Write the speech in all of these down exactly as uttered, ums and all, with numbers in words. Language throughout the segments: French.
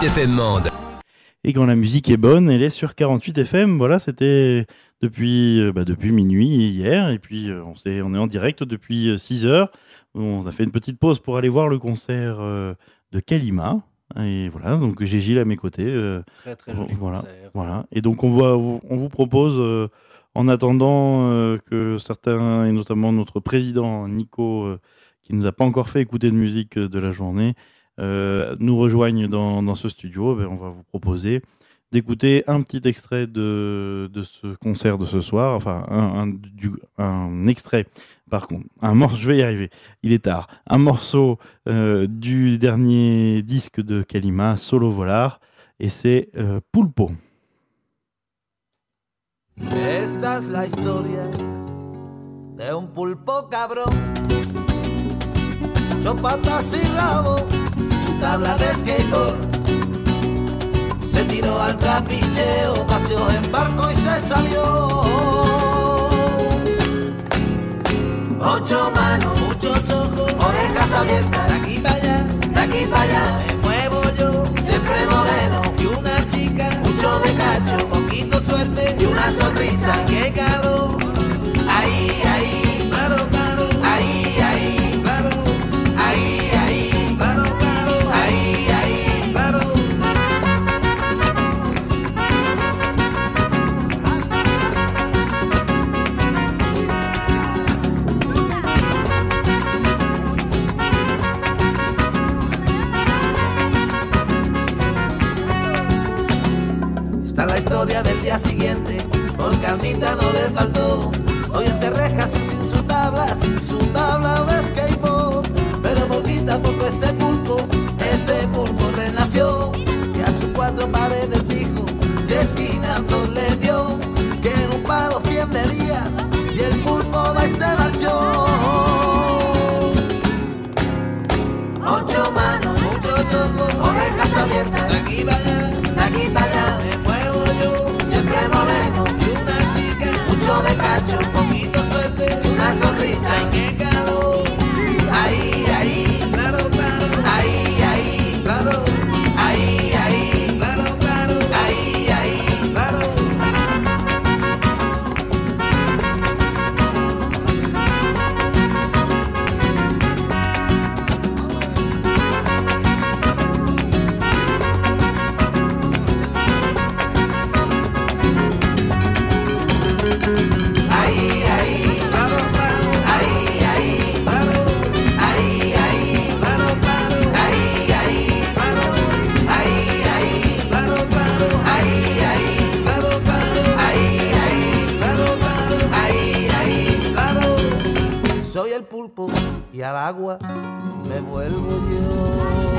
quarante-huit F M Mende. Et quand la musique est bonne, elle est sur quarante-huit F M. Voilà, c'était depuis, euh, bah, depuis minuit hier. Et puis, euh, on, s'est, on est en direct depuis euh, six heures. On a fait une petite pause pour aller voir le concert euh, de Kalima. Et voilà, donc j'ai Gilles à mes côtés. euh, Très très joli voilà, concert. voilà. Et donc, on, va, on vous propose, euh, en attendant euh, que certains, et notamment notre président Nico, euh, qui ne nous a pas encore fait écouter de musique euh, de la journée, euh, nous rejoignent dans, dans ce studio, ben, on va vous proposer d'écouter un petit extrait de, de ce concert de ce soir, enfin un, un, du, un extrait, par contre, un morceau, je vais y arriver, il est tard, un morceau euh, du dernier disque de Kalima, Solo Volar, et c'est euh, Pulpo. Esta es la historia de un pulpo cabrón, dos patas y rabo, su tabla de skateboard. Se tiró al trapicheo, paseó en barco y se salió. Ocho manos, muchos ojos, orejas abiertas, de aquí para allá, de aquí para allá. Me muevo yo, siempre moreno, y una chica, mucho de cacho, poquito suerte y una sonrisa. ¡Qué calor! Ahí, ahí, claro, claro, ahí, ahí, claro, ahí, ahí, claro, claro, ahí, ahí, claro. Está la historia del día siguiente, por Calmita no le faltó. Hoy entre rejas y sin su tabla, sin su tabla de skateboard. Pero poquito a poco este pulpo, este pulpo renació. Y a sus cuatro paredes dijo, de esquinazos le dio. Que en un palo cien de día, y el pulpo de ahí se marchó. Ocho manos, muchos ojos, orejas abiertas, de aquí para allá, de aquí para allá. Me muevo yo, siempre moreno, y una chica, mucho de cacho, poquito suerte, una sonrisa. ¡Ay, qué calor! Ahí, ahí, claro, claro, ahí, ahí, claro, ahí, ahí, claro, claro, ahí, ahí, claro. Ahí, ahí, claro, claro, ahí, ahí, claro, ahí, ahí, claro, claro, ahí, ahí, claro, ahí, ahí, claro, claro, ahí, ahí, claro, claro, ahí, ahí, claro, claro, ahí, ahí, claro. Soy el pulpo y al agua me vuelvo yo.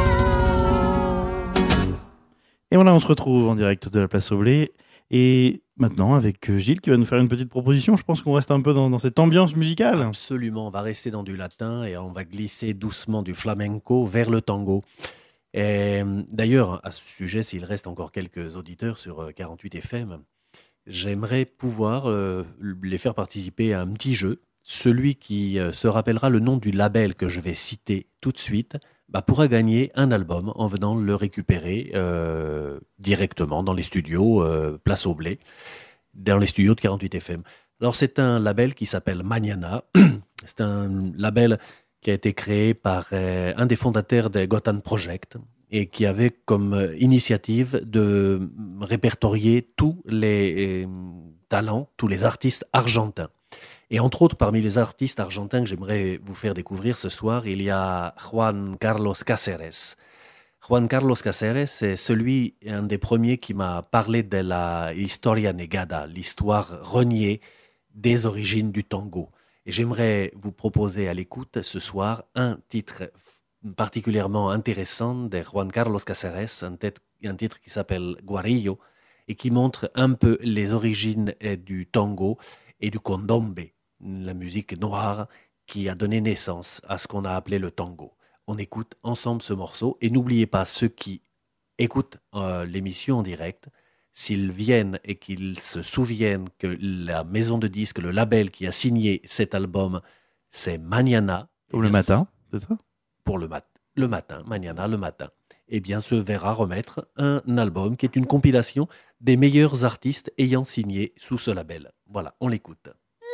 Et voilà, on se retrouve en direct de la place au Blé. Et maintenant, avec Gilles qui va nous faire une petite proposition, je pense qu'on reste un peu dans, dans cette ambiance musicale. Absolument, on va rester dans du latin et on va glisser doucement du flamenco vers le tango. Et, d'ailleurs, à ce sujet, s'il reste encore quelques auditeurs sur quarante-huit F M, j'aimerais pouvoir euh, les faire participer à un petit jeu. Celui qui euh, se rappellera le nom du label que je vais citer tout de suite bah, pourra gagner un album en venant le récupérer euh, directement dans les studios euh, Place au Blé, dans les studios de quarante-huit F M. Alors c'est un label qui s'appelle Mañana. C'est un label qui a été créé par euh, un des fondateurs des Gotham Project et qui avait comme euh, initiative de répertorier tous les euh, talents, tous les artistes argentins. Et entre autres, parmi les artistes argentins que j'aimerais vous faire découvrir ce soir, il y a Juan Carlos Cáceres. Juan Carlos Cáceres, c'est celui, un des premiers qui m'a parlé de la historia negada, l'histoire reniée des origines du tango. Et j'aimerais vous proposer à l'écoute ce soir un titre particulièrement intéressant de Juan Carlos Cáceres, un, tête, un titre qui s'appelle Guarillo et qui montre un peu les origines du tango et du condombe, la musique noire qui a donné naissance à ce qu'on a appelé le tango. On écoute ensemble ce morceau et n'oubliez pas, ceux qui écoutent euh, l'émission en direct, s'ils viennent et qu'ils se souviennent que la maison de disques, le label qui a signé cet album, c'est Mañana. Pour le matin, c'est ça ? Pour le, mat- le matin, Mañana, le matin. eh bien, se verra remettre un album qui est une compilation des meilleurs artistes ayant signé sous ce label. Voilà, on l'écoute.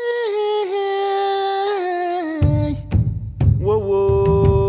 Whoa, whoa.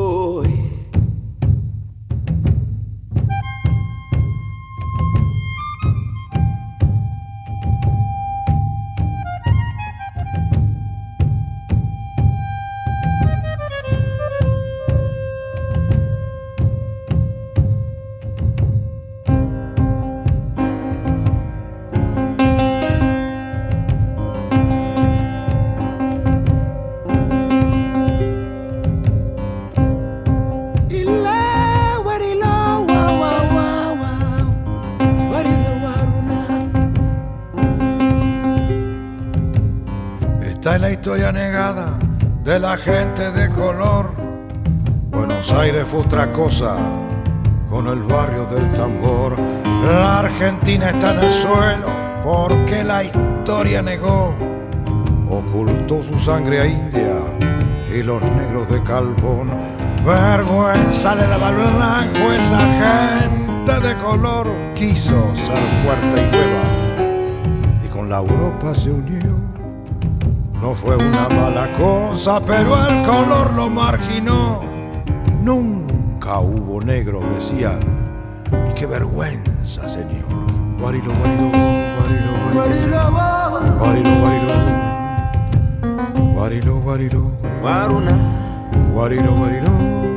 Esta es la historia negada de la gente de color. Buenos Aires fue otra cosa con el barrio del tambor. La Argentina está en el suelo porque la historia negó. Ocultó su sangre a India y los negros de Calvón. Vergüenza le daba al blanco, esa gente de color quiso ser fuerte y nueva y con la Europa se unió. No fue una mala cosa, pero el color lo marginó. Nunca hubo negro, decían, y qué vergüenza, señor. Guarilo, guarilo, guarilo, guarilo, guarilo, guarilo, guarilo, guarilo, guaruna, guarilo, guarilo.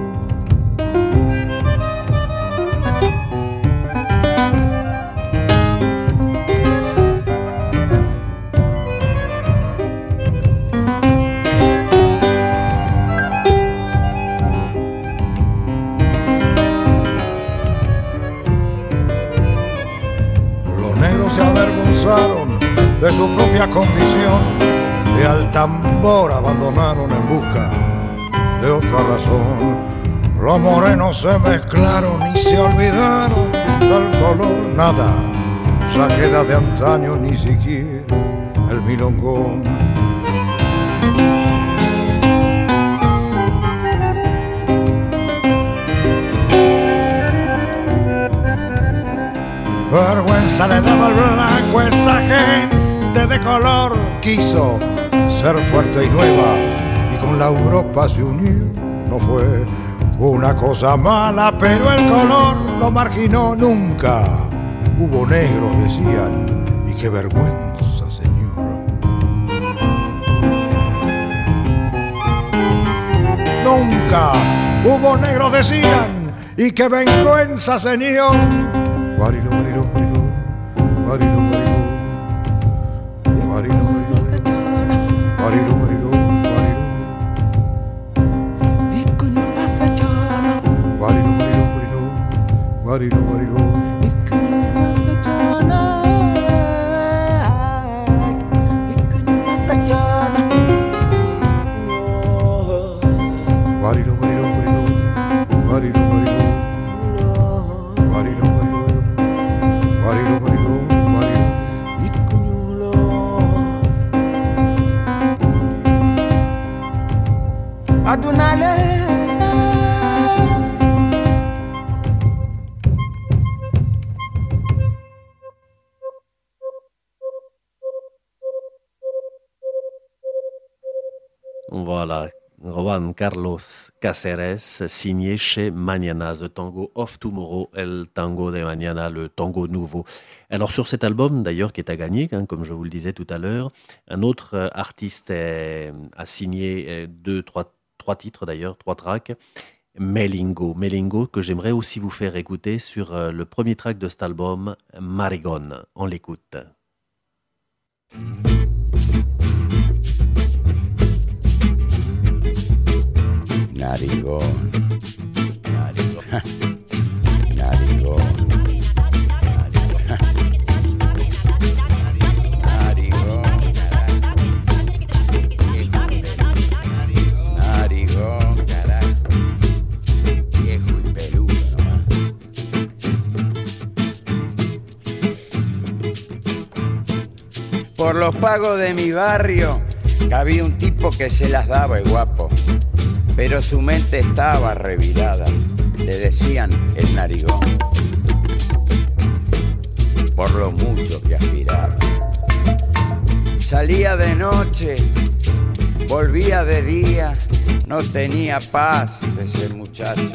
Se avergonzaron de su propia condición y al tambor abandonaron en busca de otra razón. Los morenos se mezclaron y se olvidaron del color. Nada ya queda de antaño, ni siquiera el milongón. Vergüenza le daba al blanco, esa gente de color quiso ser fuerte y nueva y con la Europa se unió. No fue una cosa mala, pero el color lo marginó. Nunca hubo negro, decían, y qué vergüenza, señor. Nunca hubo negro, decían, y qué vergüenza, señor. Guarilo, guarilo, guarilo, guarilo, guarilo, guarilo, guarilo, guarilo, guarilo, guarilo, Vicunu passagiano, guarilo, guarilo, guarilo, guarilo, guarilo, vicunu passagiano, vicunu passagiano, guarilo, guarilo, guarilo, guarilo, guarilo, guarilo, guarilo. Guarilo, guarilo, guarilo. vicunu adunale. Voilà, Juan Carlos Cáceres, signé chez Mañana, The Tango of Tomorrow, El Tango de Mañana, le tango nouveau. Alors sur cet album, d'ailleurs, qui est à gagner, hein, comme je vous le disais tout à l'heure, un autre euh, artiste est, a signé euh, deux, trois, trois titres d'ailleurs, trois tracks, Melingo. Melingo, que j'aimerais aussi vous faire écouter sur euh, le premier track de cet album, Marigon. On l'écoute. Narigón, narigón, narigón, narigón, narigón, carajo, viejo y peludo nomás. Por los pagos de mi barrio había un tipo que se las daba el guapo. pero su mente estaba revirada. Le decían el narigón, por lo mucho que aspiraba. Salía de noche, volvía de día, no tenía paz ese muchacho.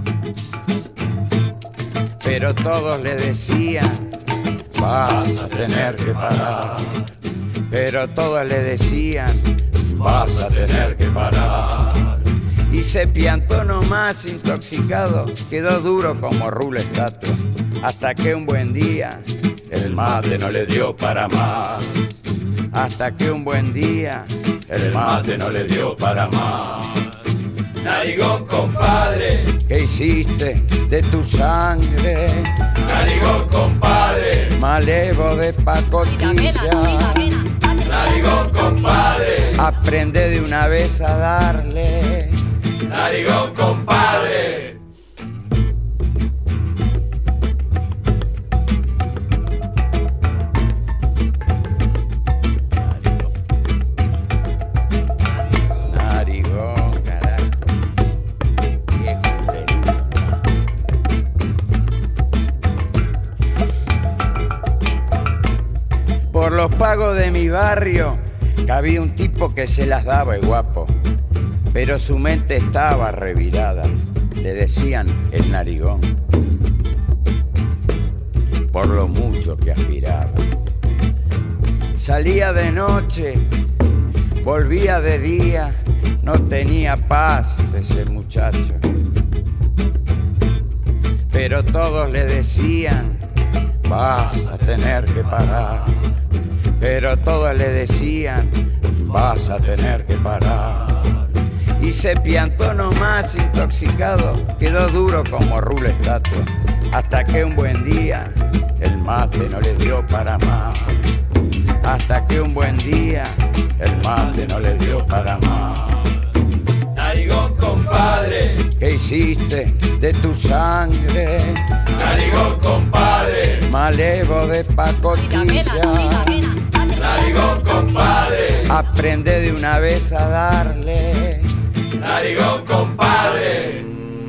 Pero todos le decían, vas a tener que parar. Pero todos le decían, vas a tener que parar. Y se piantó nomás intoxicado, quedó duro como rulo estatua. Hasta que un buen día el mate no le dio para más. Hasta que un buen día el mate no le dio para más. Narigón, compadre, ¿qué hiciste de tu sangre? Narigón, compadre, malevo de pacotilla. Narigón, compadre, aprende de una vez a darle. Narigón, compadre. Narigón, carajo. Viejo peludo. Por los pagos de mi barrio había un tipo que se las daba el guapo, pero su mente estaba revirada. Le decían el narigón, por lo mucho que aspiraba. Salía de noche, volvía de día, no tenía paz ese muchacho. Pero todos le decían, vas a tener que parar. Pero todos le decían, vas a tener que parar. Y se piantó nomás intoxicado, quedó duro como rulo estatua. Hasta que un buen día el mate no le dio para más. Hasta que un buen día el mate no le dio para más. Narigón, compadre, ¿qué hiciste de tu sangre? Narigón, compadre, malevo de pacotilla. Narigón, compadre, aprende de una vez a darle. Narigón, compadre.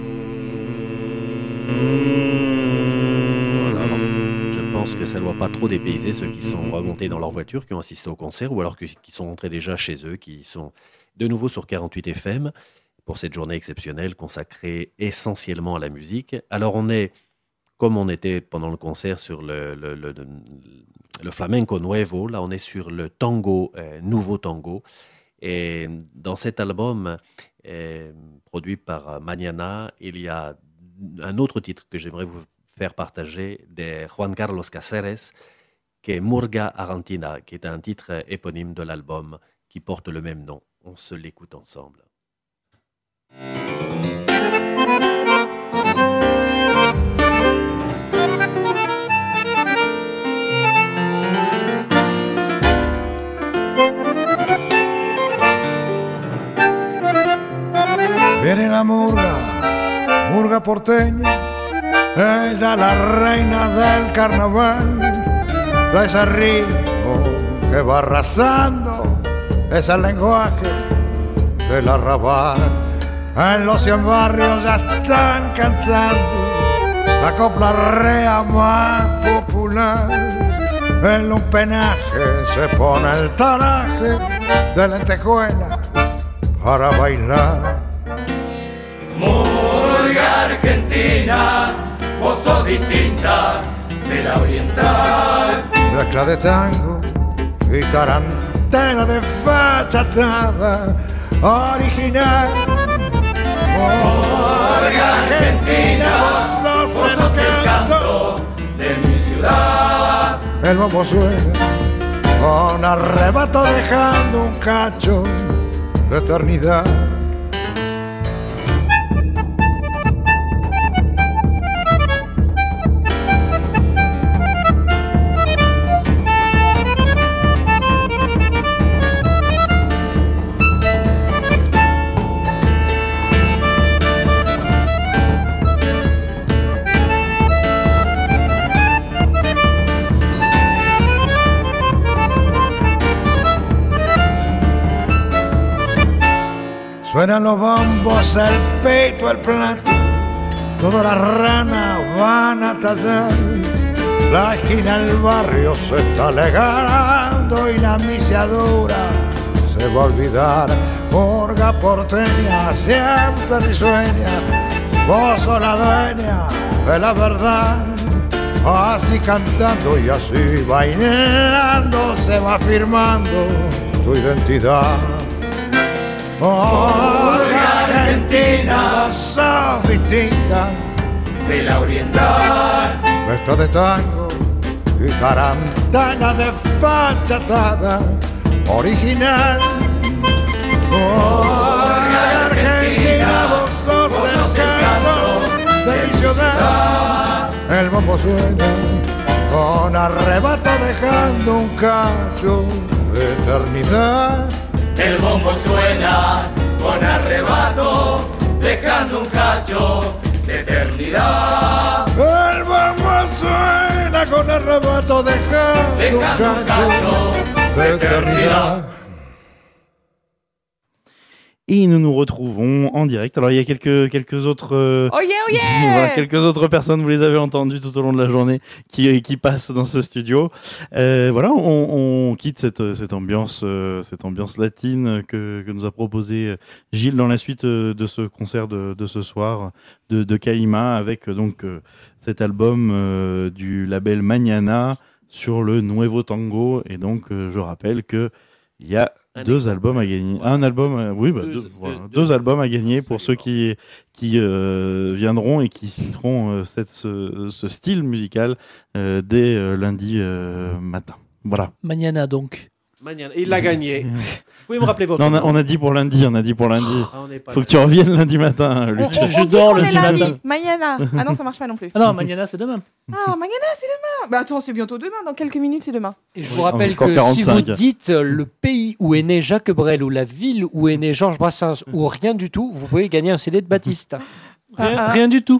Je pense que ça ne doit pas trop dépayser ceux qui sont remontés dans leur voiture, qui ont assisté au concert, ou alors que- qui sont rentrés déjà chez eux, qui sont de nouveau sur quarante-huit F M pour cette journée exceptionnelle consacrée essentiellement à la musique. Alors on est, comme on était pendant le concert sur le, le, le, le flamenco nuevo, là on est sur le tango, euh, nouveau tango. Et dans cet album euh, produit par Mañana, il y a un autre titre que j'aimerais vous faire partager de Juan Carlos Cáceres, qui est Murga Argentina, qui est un titre éponyme de l'album qui porte le même nom. On se l'écoute ensemble. Viene la murga, murga porteña, ella la reina del carnaval. Trae ese ritmo que va arrasando, es el lenguaje del arrabal. En los cien barrios ya están cantando la copla rea más popular. En un penaje se pone el taraje de lentejuelas para bailar. Murga argentina, vos sos distinta de la oriental. Mezcla de tango y tarantela de fachatada original. Murga argentina, vos sos vos sos el el canto. canto de mi ciudad. El bombo suena con arrebato dejando un cacho de eternidad. Suenan los bombos, el peito, el plato, todas las ranas van a tallar. La esquina del barrio se está alegando y la misiadura se va a olvidar. Murga porteña, siempre risueña, vos sos la dueña de la verdad. Así cantando y así bailando se va firmando tu identidad. Murga Argentina, vos sos distinta de la oriental. Vesta de tango y tarantana desfachatada, original. Murga Argentina, vos sos el canto de mi ciudad. El bombo suena con arrebato dejando un cacho de eternidad. El bombo suena con arrebato dejando un cacho de eternidad. El bombo suena con arrebato dejando, Dejando un cacho de eternidad. Et nous nous retrouvons en direct. Alors il y a quelques quelques autres euh, Oh yeah, oh yeah voilà, quelques autres personnes, vous les avez entendues tout au long de la journée, qui qui passent dans ce studio. Euh, voilà, on, on quitte cette cette ambiance euh, cette ambiance latine que que nous a proposé Gilles dans la suite de ce concert de de ce soir de de Kalima avec donc euh, cet album euh, du label Mañana sur le Nuevo Tango. Et donc euh, je rappelle que il y a Un deux exemple. albums à gagner. Un album, euh, oui, bah, Deux- deux, deux- voilà, deux- deux albums à gagner pour ceux absolument. qui, qui euh, viendront et qui citeront euh, cette, ce, ce style musical euh, dès euh, lundi euh, matin. Voilà. Mañana donc. Mañana. Il l'a gagné. Vous pouvez me rappeler votre Non, on, a, nom on a dit pour lundi, on a dit pour lundi. Ah, on n'est pas Faut que là. tu reviennes lundi matin, On, Luc. on- Je on dit dors qu'on le est lundi. matin. Mañana. Ah non, ça marche pas non plus. Ah non, Mañana c'est demain. Ah, Mañana, c'est demain. Bah attends, c'est bientôt demain. Dans quelques minutes, c'est demain. Et je Oui, vous rappelle encore que si vous quarante-cinq. dites euh, le pays où est né Jacques Brel ou la ville où est né Georges Brassens ou rien du tout, vous pouvez gagner un C D de Baptiste. Rien, Ah, ah. rien du tout.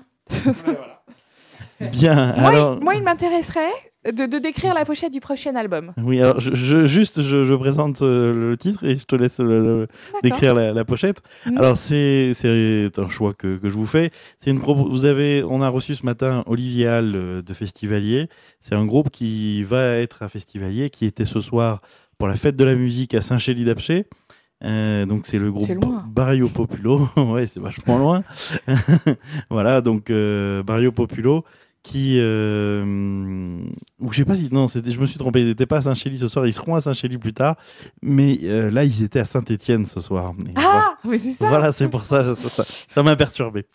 Bien, Moi, alors... il, moi, il m'intéresserait de, de décrire la pochette du prochain album. Oui, alors je, je- juste je, je présente euh, le titre et je te laisse le- le- D'accord. décrire la, la pochette. Mhm. Alors c'est c'est un choix que, que je vous fais. C'est une propo- vous avez on a reçu ce matin Olivier Hall euh, de Festivalier. C'est un groupe qui va être à Festivalier, qui était ce soir pour la fête de la musique à Saint-Chély-d'Apcher. Euh, donc c'est le groupe C'est loin. Barrio Populo. Ouais, c'est vachement loin. Voilà, donc euh, Barrio Populo qui euh, ou je sais pas si non, c'était je me suis trompé, ils étaient pas à Saint-Chély ce soir, ils seront à Saint-Chély plus tard, mais euh, là ils étaient à Saint-Étienne ce soir. Et voilà. Ah, mais c'est ça. Voilà, c'est pour ça, ça, ça, ça m'a perturbé.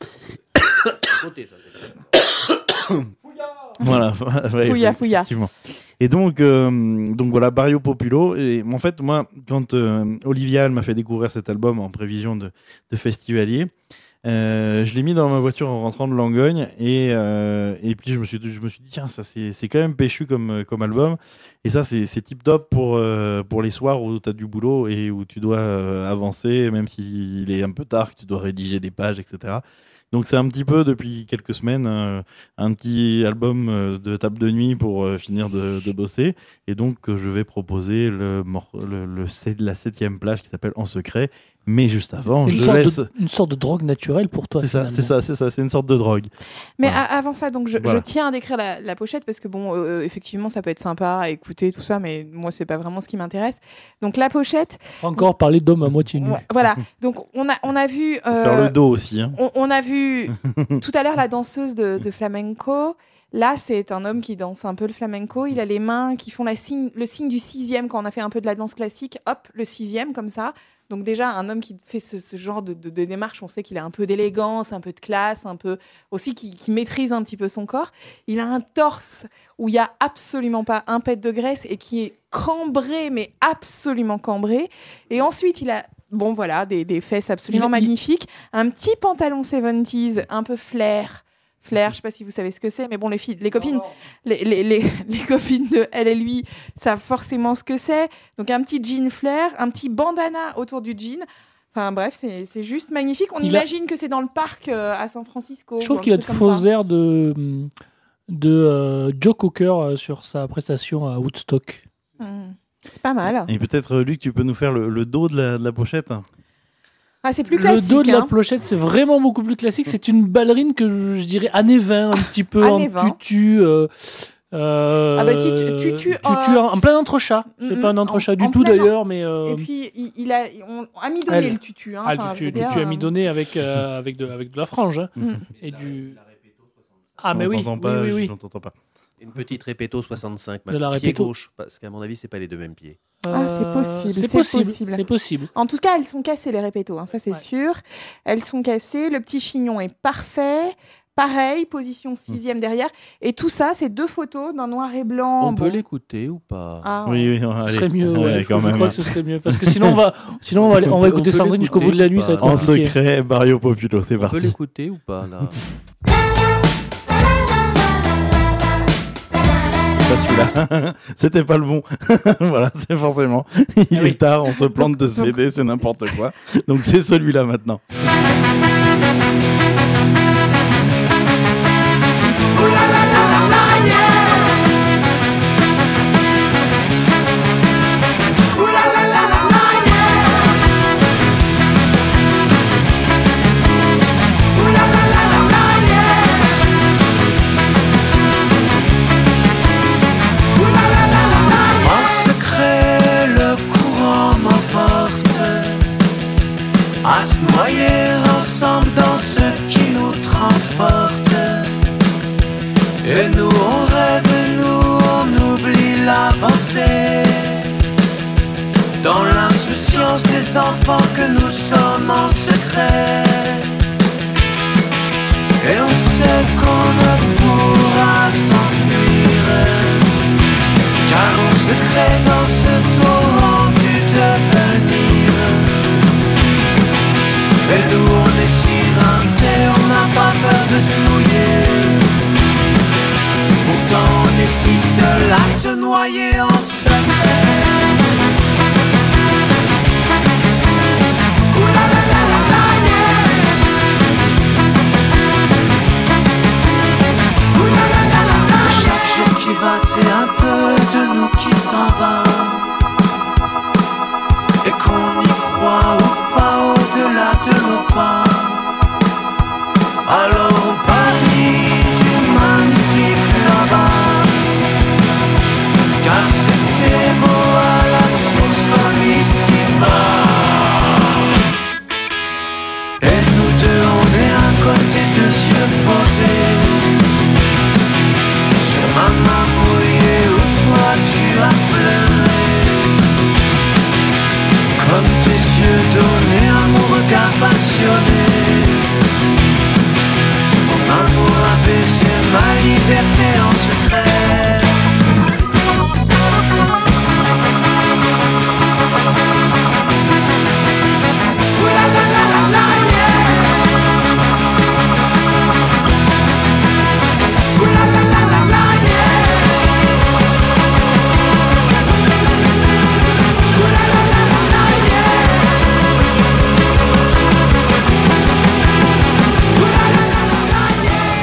Côté, ça, c'est bien. Voilà, ouais, Fouilla, fouilla. effectivement. Et donc, euh, donc voilà, Barrio Populo. Et en fait, moi, quand euh, Olivier Hall m'a fait découvrir cet album en prévision de, de Festivalier, euh, je l'ai mis dans ma voiture en rentrant de Langogne et, euh, et puis je me suis, je me suis dit tiens, ça c'est, c'est quand même péchu comme, comme album et ça c'est, c'est tip top pour, euh, pour les soirs où tu as du boulot et où tu dois euh, avancer, même s'il est un peu tard, que tu dois rédiger des pages, et cetera. Donc c'est un petit peu depuis quelques semaines euh, un petit album euh, de table de nuit pour euh, finir de, de bosser et donc euh, je vais proposer le, mor- le, le sept- la septième plage qui s'appelle En Secret, mais juste avant C'est une je sorte, laisse... de, une sorte de drogue naturelle pour toi. C'est ça, finalement. c'est ça, c'est ça, c'est une sorte de drogue. Mais Voilà. a- avant ça, donc je, Voilà. je tiens à décrire la, la pochette parce que bon, euh, effectivement, ça peut être sympa à écouter tout ça, mais moi, c'est pas vraiment ce qui m'intéresse. Donc la pochette, Encore parler d'homme à moitié nu. ouais, voilà. Donc on a on a vu. euh, Faire le dos aussi. Hein. on, on a vu tout à l'heure la danseuse de, de flamenco. Là, c'est un homme qui danse un peu le flamenco. Il a les mains qui font la signe, le signe du sixième quand on a fait un peu de la danse classique. Hop, le sixième comme ça. Donc déjà, un homme qui fait ce, ce genre de, de- de démarche, on sait qu'il a un peu d'élégance, un peu de classe, un peu aussi qui, qui maîtrise un petit peu son corps. Il a un torse où il y a absolument pas un pet de graisse et qui est cambré, mais absolument cambré. Et ensuite, il a bon voilà des, des fesses absolument Il- il- magnifiques, un petit pantalon soixante-dix, un peu flair. Flair, je sais pas si vous savez ce que c'est, mais bon, les filles, les copines, les, les, les, les copines de elle et lui savent forcément ce que c'est. Donc un petit jean flair, un petit bandana autour du jean. Enfin bref, c'est c'est juste magnifique. On Il a- imagine que c'est dans le parc euh, à San Francisco. Je ou trouve un qu'il a de truc comme faux ça. airs de, de euh, Joe Cocker euh, sur sa prestation à Woodstock. Hmm. C'est pas mal. Et peut-être, Luc, tu peux nous faire le, le dos de la, de la pochette. Ah, c'est plus Le classique. dos de la hein. pochette, c'est vraiment beaucoup plus classique. C'est une ballerine que je, je dirais années vingt, un petit peu Années en vingt. tutu. Euh, euh, Ah bah, tu- tutu, tutu euh, en, en plein entrechat. Mm, C'est mm, pas un entrechat en- du en tout plein- d'ailleurs, mais. euh, Et puis, il, il a, on a mis donné elle- le tutu. Hein. ah, Enfin, le je tutu, veux le dire, tutu euh, amidonné avec, euh, avec, de, avec de la frange. Hein. Mm. Et du. Ah, mais On oui, t'entend oui, pas, oui, oui. je t'entends pas. Une petite répéto soixante-cinq, De la pied répéto. gauche, parce qu'à mon avis, c'est pas les deux mêmes pieds. Ah, c'est Euh, possible, C'est c'est possible. possible. C'est possible. En tout cas, elles sont cassées, les répétos, hein, ça c'est Ouais. sûr. Elles sont cassées, le petit chignon est parfait. Pareil, position sixième derrière. Et tout ça, c'est deux photos d'un noir et blanc. On peut bon. l'écouter ou pas? Ah, ouais. Oui, oui, Ce allez. serait mieux, ouais, Ouais, je, quand je même. crois que ce serait mieux. Parce que sinon, on va, sinon, on va, aller- on On va peut- écouter on peut Sandrine jusqu'au bout de l'écouter la nuit, ou ça va être pas En compliqué. secret, Barrio Populo, c'est On peut parti. l'écouter ou pas, là? Pas celui-là. C'était pas le bon. Voilà, c'est forcément. Il Ah est oui. tard, on se plante de C D, c'est n'importe quoi. Donc c'est celui-là maintenant. En secret, le courant m'emporte à se noyer ensemble dans ce qui nous transporte. Et nous on rêve, et nous on oublie l'avancée. Dans l'insouciance des enfants que nous sommes en secret. Et on sait qu'on ne pourra s'enfuir, car on se crée dans ce torrent du devenir. Et nous on est si rincés, on n'a pas peur de se mouiller. Pourtant on est si seul à se noyer en secret. Ouh la la la la la, yeah. Ouh la la la la la, chaque jour qui va c'est un peu de nous qui s'en va. Et qu'on y croit ou pas au-delà de nos pas. Alors on parie du magnifique là-bas. Car c'était beau à la source comme ici-bas. Et nous deux on est à côté, deux yeux posés sur ma main mouillée où toi tu as pleuré. Comme tes yeux donnés à mon regard passionné. Ton amour a baisé ma liberté en secret. Ouh la la la la la, yeah. Ouh la la la la la, yeah. Ouh la la la la la, yeah. Ouh la la la la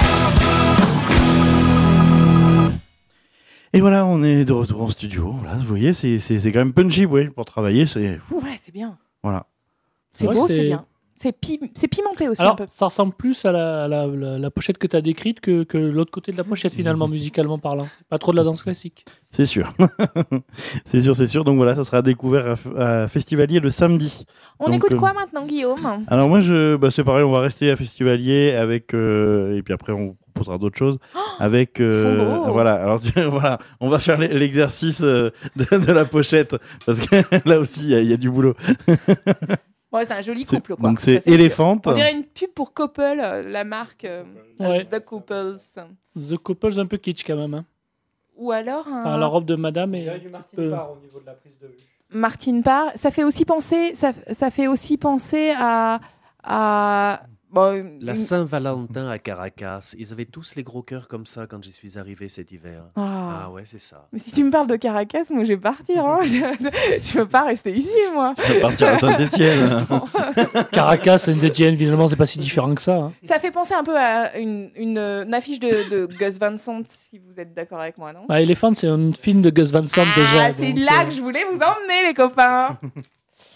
la, yeah. Et voilà, on est de retour en studio. Voilà, vous voyez, c'est, c'est, c'est quand même punchy, ouais, pour travailler. C'est... Ouais, c'est bien. Voilà. C'est Ouais, beau, c'est- c'est bien. C'est, pi- c'est pimenté aussi un Alors, peu. ça ressemble plus à la, à la, la- la pochette que tu as décrite que, que l'autre côté de la pochette, finalement, musicalement parlant. C'est pas trop de la danse classique. C'est sûr. c'est sûr, c'est sûr. Donc voilà, ça sera découvert à, F- à Festivalier le samedi. On donc, écoute euh, quoi maintenant, Guillaume? Alors moi, je, bah, c'est pareil, on va rester à Festivalier avec, euh, et puis après on proposera d'autres choses avec. ils sont beaux. Voilà. Alors tu- voilà, on va faire l'e- l'exercice euh, de, de la pochette parce que là aussi il y, a- il y a du boulot. Ouais, c'est un joli C'est- couple, quoi. donc c'est Ça, sûr. Elephant. On dirait une pub pour Couple, euh, la marque euh, Ouais. The Couples. The Couples, un peu kitsch quand même. Hein. Ou alors un... Enfin, la robe de madame est. du Martin peu- Parr au niveau de la prise de vue. Martine Parr. Ça fait aussi penser, ça, ça fait aussi penser à, à bon, La une- Saint-Valentin à Caracas, ils avaient tous les gros cœurs comme ça quand j'y suis arrivé cet hiver. Ah. Ah ouais, c'est ça. Mais si tu me parles de Caracas, moi je vais partir. Hein. je, je, je veux pas rester ici, moi. On va partir à Saint-Étienne. Caracas, Saint-Etienne, finalement, c'est pas si différent que ça. Hein. Ça fait penser un peu à une, une, une affiche de, de Gus Van Sant, si vous êtes d'accord avec moi, non? Bah, Elephant, c'est un film de Gus Van Sant déjà. Ah, c'est donc, là euh, que je voulais vous emmener, les copains.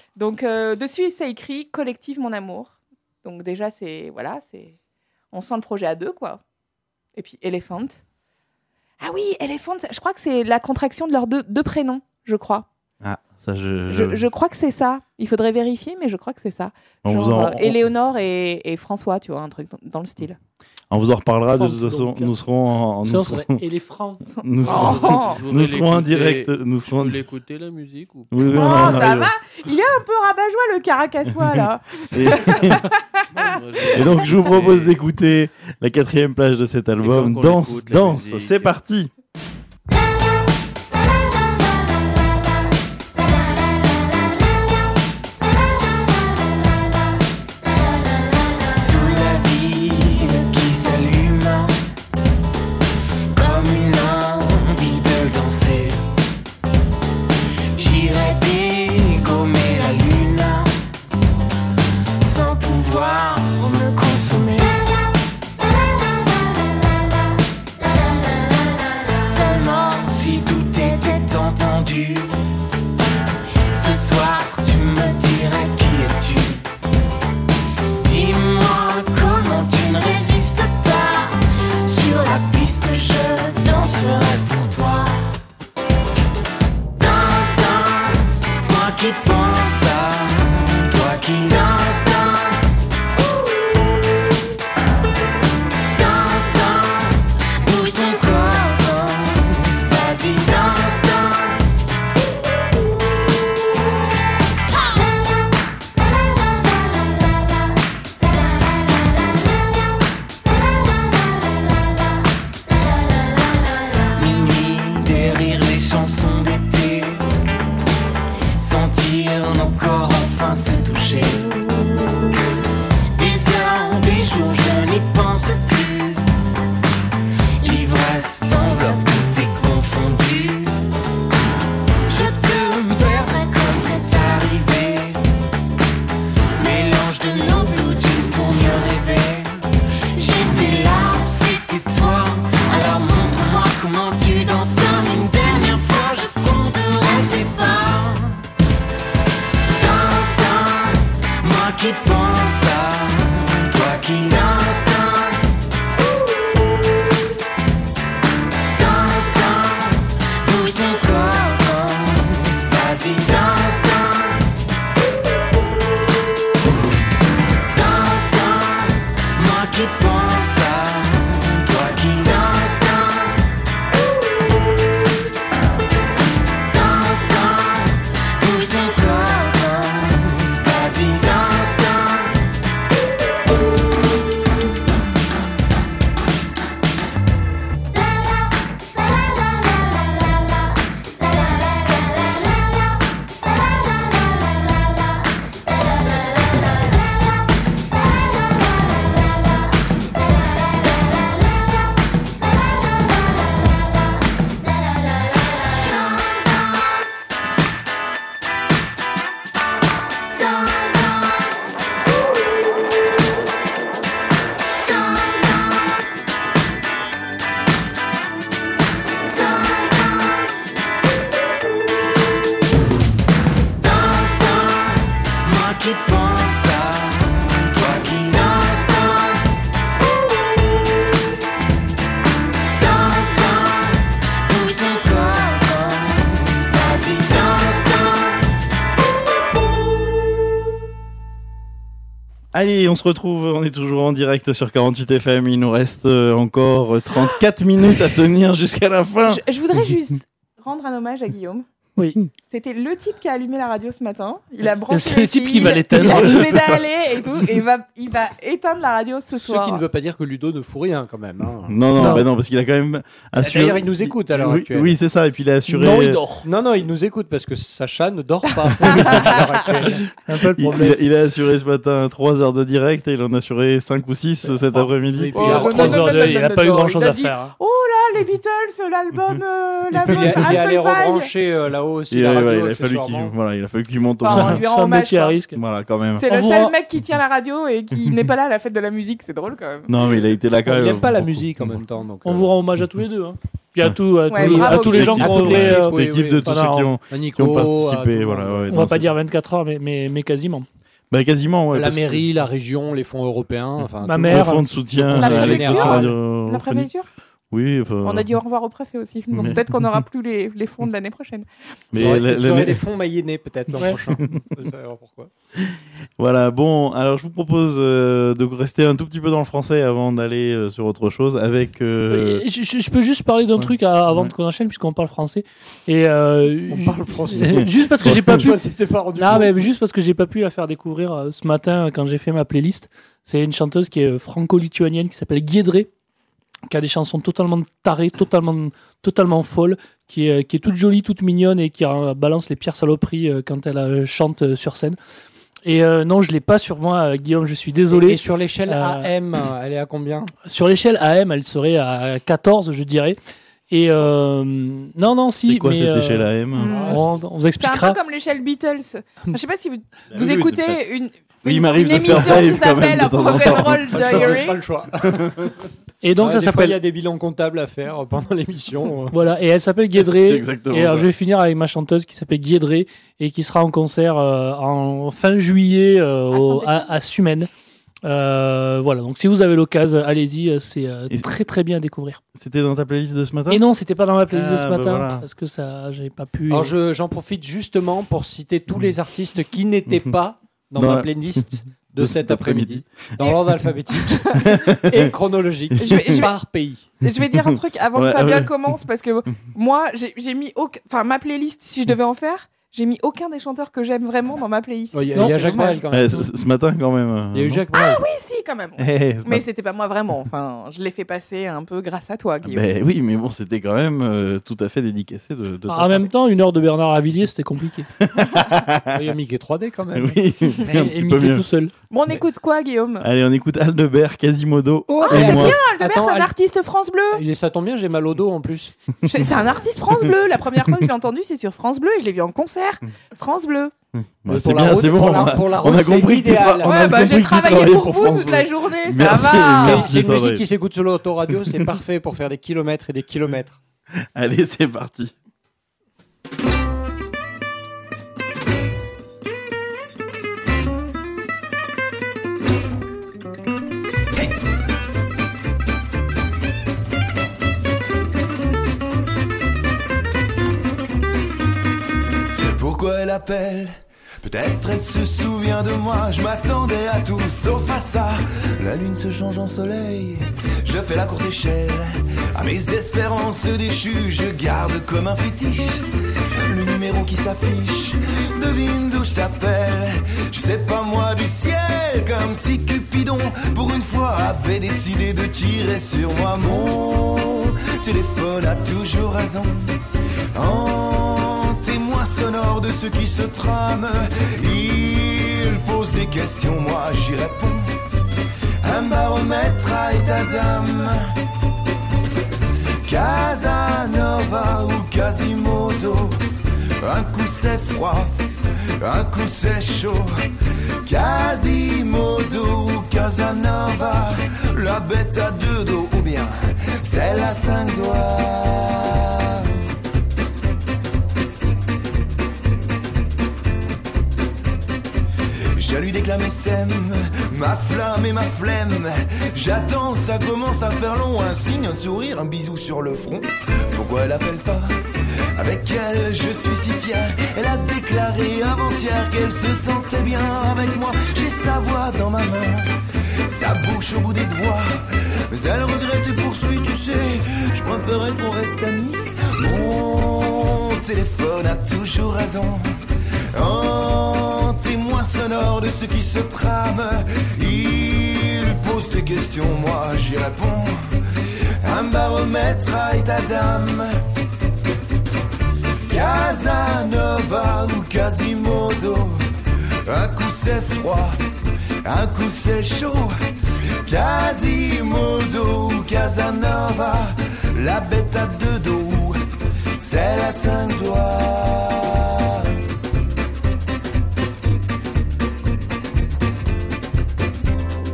Donc euh, dessus, c'est écrit Collective Mon Amour. Donc déjà, c'est voilà, c'est on sent le projet à deux, quoi. Et puis Elephant. Ah oui, Elephant, je crois que c'est la contraction de leurs deux, deux prénoms, je crois. Ah, ça, je. Je, je crois que c'est ça. Il faudrait vérifier, mais je crois que c'est ça. On Genre, vous en- euh, Éléonore et, et François, tu vois, un truc dans, dans le style. On vous en reparlera. De Franck, toute façon, donc. nous serons en. Ça, Nous on serait serons, éléphant. nous Oh. serons, Je voudrais nous serons en l'écouter. direct. Nous Je serons. voulais écouter la musique ou Oui, oui, Oh, on en ça arrive. va. Il est un peu rabat-joie, le caracassois, là. Et, et donc, je vous propose d'écouter la quatrième plage de cet album. quand qu'on Danse, écoute la danse. musique. C'est parti. Sous la ville qui s'allume comme une envie de danser, j'irai dégommer la lune sans pouvoir me consommer. Seulement si tout était entendu, ce soir tu me dirais qui es-tu. Dis-moi comment tu ne résistes pas. Sur la piste je danserai pour toi. Danse, danse, moi qui pense à toi qui danse, danse. Danse, danse, bouge ton corps, danse. Vas-y, danse, danse. Minuit, des rires, les chansons d'été, sentir nos corps enfin se toucher. Des heures, des jours, je n'y pense plus. L'ivresse t'enveloppe, tout est confondu. Je te perdrai comme c'est arrivé. Mélange de nos blue jeans pour mieux rêver. J'étais là, c'était toi. Alors montre-moi comment tu danses comme une dernière fois. Je compterai tes pas. Danse, danse, moi qui pense à toi qui danse, danse. Danse, danse, bouge ton corps, danse. Vas-y, danse, danse. Danse, danse, moi qui pense à toi qui danse, danse. Danse, danse, bouge ton corps, danse. Vas-y, danse, danse. Danse, danse, moi qui pense à toi qui danse, danse. Danse, danse, bouge ton corps, danse. Vas-y, danse, danse. Allez, on se retrouve. On est toujours en direct sur quarante-huit F M. Il nous reste euh, encore euh, trente-quatre minutes à tenir jusqu'à la fin. Je, je voudrais juste rendre un hommage à Guillaume. Oui. C'était le type qui a allumé la radio ce matin. Il a branché C'est le les type fils, qui va l'éteindre. Il a pédalé et tout. Et il va, il va éteindre la radio ce Ce soir. qui ne veut pas dire que Ludo ne fout rien quand même. hein. Non, non, Non. bah non, parce qu'il a quand même assuré. D'ailleurs, il nous écoute à l'heure Oui, actuelle. oui, c'est ça. Et puis il a assuré. Non, il dort. Non, non, il nous écoute parce que Sacha ne dort pas. Oui, ça, c'est à l'heure actuelle. C'est un peu le Il, problème. il a, il a assuré ce matin trois heures de direct et il en a assuré cinq ou six cet Oh, après-midi. oui, puis Oh, il a non, trois non, heures non, de- non, il n'a non, pas eu non, grand-chose il a à dit, faire. hein. Oh là, les Beatles, l'album, euh, Et puis, l'album il, est- il est allé Apple Pie. rebrancher euh, là-haut aussi Et, la ouais, radio, ouais, il, a fallu qu'il, accessoirement. voilà, il a fallu qu'il monte au Enfin, son. on lui rend C'est un hommage, métier à quoi. risque. Voilà, quand même. C'est On le vous seul rend- mec qui tient la radio et qui n'est pas là à la fête de la musique. C'est drôle quand même. Non, mais il a été là quand Il même. n'aime pas la musique en même temps. Donc, On euh, vous rend hommage à tous les deux. hein. Puis à, tout, à, Ouais, tous- bravo, à tous les gens qui À ont toute œuvré, l'équipe, euh, oui, l'équipe oui. de tous Voilà, ceux qui ont, À Nico, qui ont à participé. tout- Voilà, ouais, on non, va pas c'est- dire vingt-quatre heures, mais, mais, mais quasiment. Bah, quasiment, ouais. la parce que mairie, la région, les fonds européens. Enfin, Ma tout- mère. Le fonds de soutien La à préfecture. l'expression La radiophonique. préfecture Oui, enfin, On a dit au revoir au préfet aussi. Donc Mais- peut-être qu'on n'aura plus les, les fonds de l'année prochaine. mais Vous aurez- la- vous la- aurez des fonds mayennais peut-être l'an Ouais. prochain. Vous savez pourquoi. Voilà, bon, alors je vous propose euh, de rester un tout petit peu dans le français avant d'aller euh, sur autre chose avec. euh, Euh, Je, je- je peux juste parler d'un ouais. truc à- avant Ouais. qu'on enchaîne, puisqu'on parle français. Et euh, On ju- parle français. Juste parce que j'ai pas Je pu. vois que tu t'es pas rendu Non, compte. mais juste parce que j'ai pas pu la faire découvrir euh, ce matin euh, quand j'ai fait ma playlist. C'est une chanteuse qui est euh, franco-lituanienne qui s'appelle Giedrė, qui a des chansons totalement tarées, totalement, totalement folles, qui est, qui est toute jolie, toute mignonne et qui euh, balance les pires saloperies euh, quand elle euh, chante euh, sur scène. Et euh, non, je l'ai pas sur moi, euh, Guillaume, je suis désolé. Et sur l'échelle Euh, A M, euh, elle est à combien? Sur l'échelle A M, elle serait à quatorze, je dirais. Et euh, non, non, si. C'est quoi mais, cette euh, échelle A M Mm. on, on vous C'est un expliquera. peu comme l'échelle Beatles. Enfin, je sais pas si vous, vous oui, écoutez tout à fait. une, Oui, il une, m'arrive une de faire émission live qui quand même s'appelle de temps en Rock'n'Roll temps. Diary. Pas le choix. Et donc, Ouais, ça des fois, il y s'appelle. a des bilans comptables à faire pendant l'émission. Voilà, et elle s'appelle C'est Giedrė. exactement Et alors, ça. je vais finir avec ma chanteuse qui s'appelle Giedrė et qui sera en concert euh, en fin juillet euh, À au- Saint-Étienne. à, à Sumène. Euh, voilà, donc si vous avez l'occasion, allez-y, euh, c'est euh, Et- très très bien à découvrir. C'était dans ta playlist de ce matin Et non, c'était pas dans ma playlist de Ah, ce bah matin voilà. parce que ça, j'ai pas pu. Alors je- j'en profite justement pour citer tous les artistes qui n'étaient pas dans Dans ma la- playlist de de cet cet après-midi, dans l'ordre alphabétique et chronologique, Je vais- je vais- par pays. Je vais dire un truc avant Ouais, que Fabien ouais. commence parce que moi, j'ai j'ai mis aucun... enfin ma playlist, si je devais en faire, j'ai mis aucun des chanteurs que j'aime vraiment dans ma playlist. Il y a, Non, il y a c'est Jacques dommage. Brel quand même. Ouais, ce, ce matin quand même. euh, Il y a eu non Jacques Brel. Oui, si, quand même. Eh, ce Mais matin- c'était pas moi vraiment. Enfin, je l'ai fait passer un peu grâce à toi, Guillaume. Ben oui, mais bon, c'était quand même euh, tout à fait dédicacé de. de ta En même temps, une heure de Bernard Avilliers, c'était compliqué. Il y a Mickey trois D quand même. Oui, c'est un et petit et peu Mickey mieux. tout seul. Bon, on écoute quoi, Guillaume Allez, on écoute Aldebert, Quasimodo Oh, et c'est moi. Aldebert, Attends, c'est un Al- artiste France Bleu. Il est, ça tombe bien, j'ai mal au dos en plus. C'est c'est un artiste France Bleu. La première fois que je l'ai entendu, c'est sur France Bleu et je l'ai vu en concert. France Bleu. Bah, Mais c'est pour la bien, route- c'est bon. pour on la- a- pour la on a route, c'est compris que tu idéal. tra- on a Ouais, bah compris j'ai que tu travaillé travaillais pour vous France toute Bleu. la journée, ça Merci, va. merci. C'est c'est une Sandrine. musique qui s'écoute sur l'autoradio, c'est parfait pour faire des kilomètres et des kilomètres. Allez, c'est parti. Pourquoi elle appelle? Peut-être elle se souvient de moi. Je m'attendais à tout sauf à ça. La lune se change en soleil. Je fais la courte échelle. À mes espérances déchues, je garde comme un fétiche le numéro qui s'affiche. Devine d'où je t'appelle. Je sais pas moi du ciel. Comme si Cupidon pour une fois avait décidé de tirer sur moi. Mon téléphone a toujours raison. En témoin sonore de ce qui se trame, il pose des questions, moi j'y réponds. Un baromètre à état d'âme. Casanova ou Quasimodo. Un coup c'est froid, un coup c'est chaud. Quasimodo ou Casanova. La bête à deux dos ou bien celle à cinq doigts. Je lui déclame mes sèmes, ma flamme et ma flemme. J'attends, ça commence à faire long. Un signe, un sourire, un bisou sur le front. Pourquoi elle appelle pas? Avec elle, je suis si fier. Elle a déclaré avant-hier qu'elle se sentait bien avec moi. J'ai sa voix dans ma main, sa bouche au bout des doigts. Mais elle regrette et poursuit, tu sais. Je préférerais qu'on reste amis. Mon téléphone a toujours raison. En témoin sonore de ce qui se trame, il pose des questions, moi j'y réponds. Un baromètre à état d'âme. Casanova ou Quasimodo. Un coup c'est froid, un coup c'est chaud. Quasimodo ou Casanova. La bête à deux dos, celle à cinq doigts.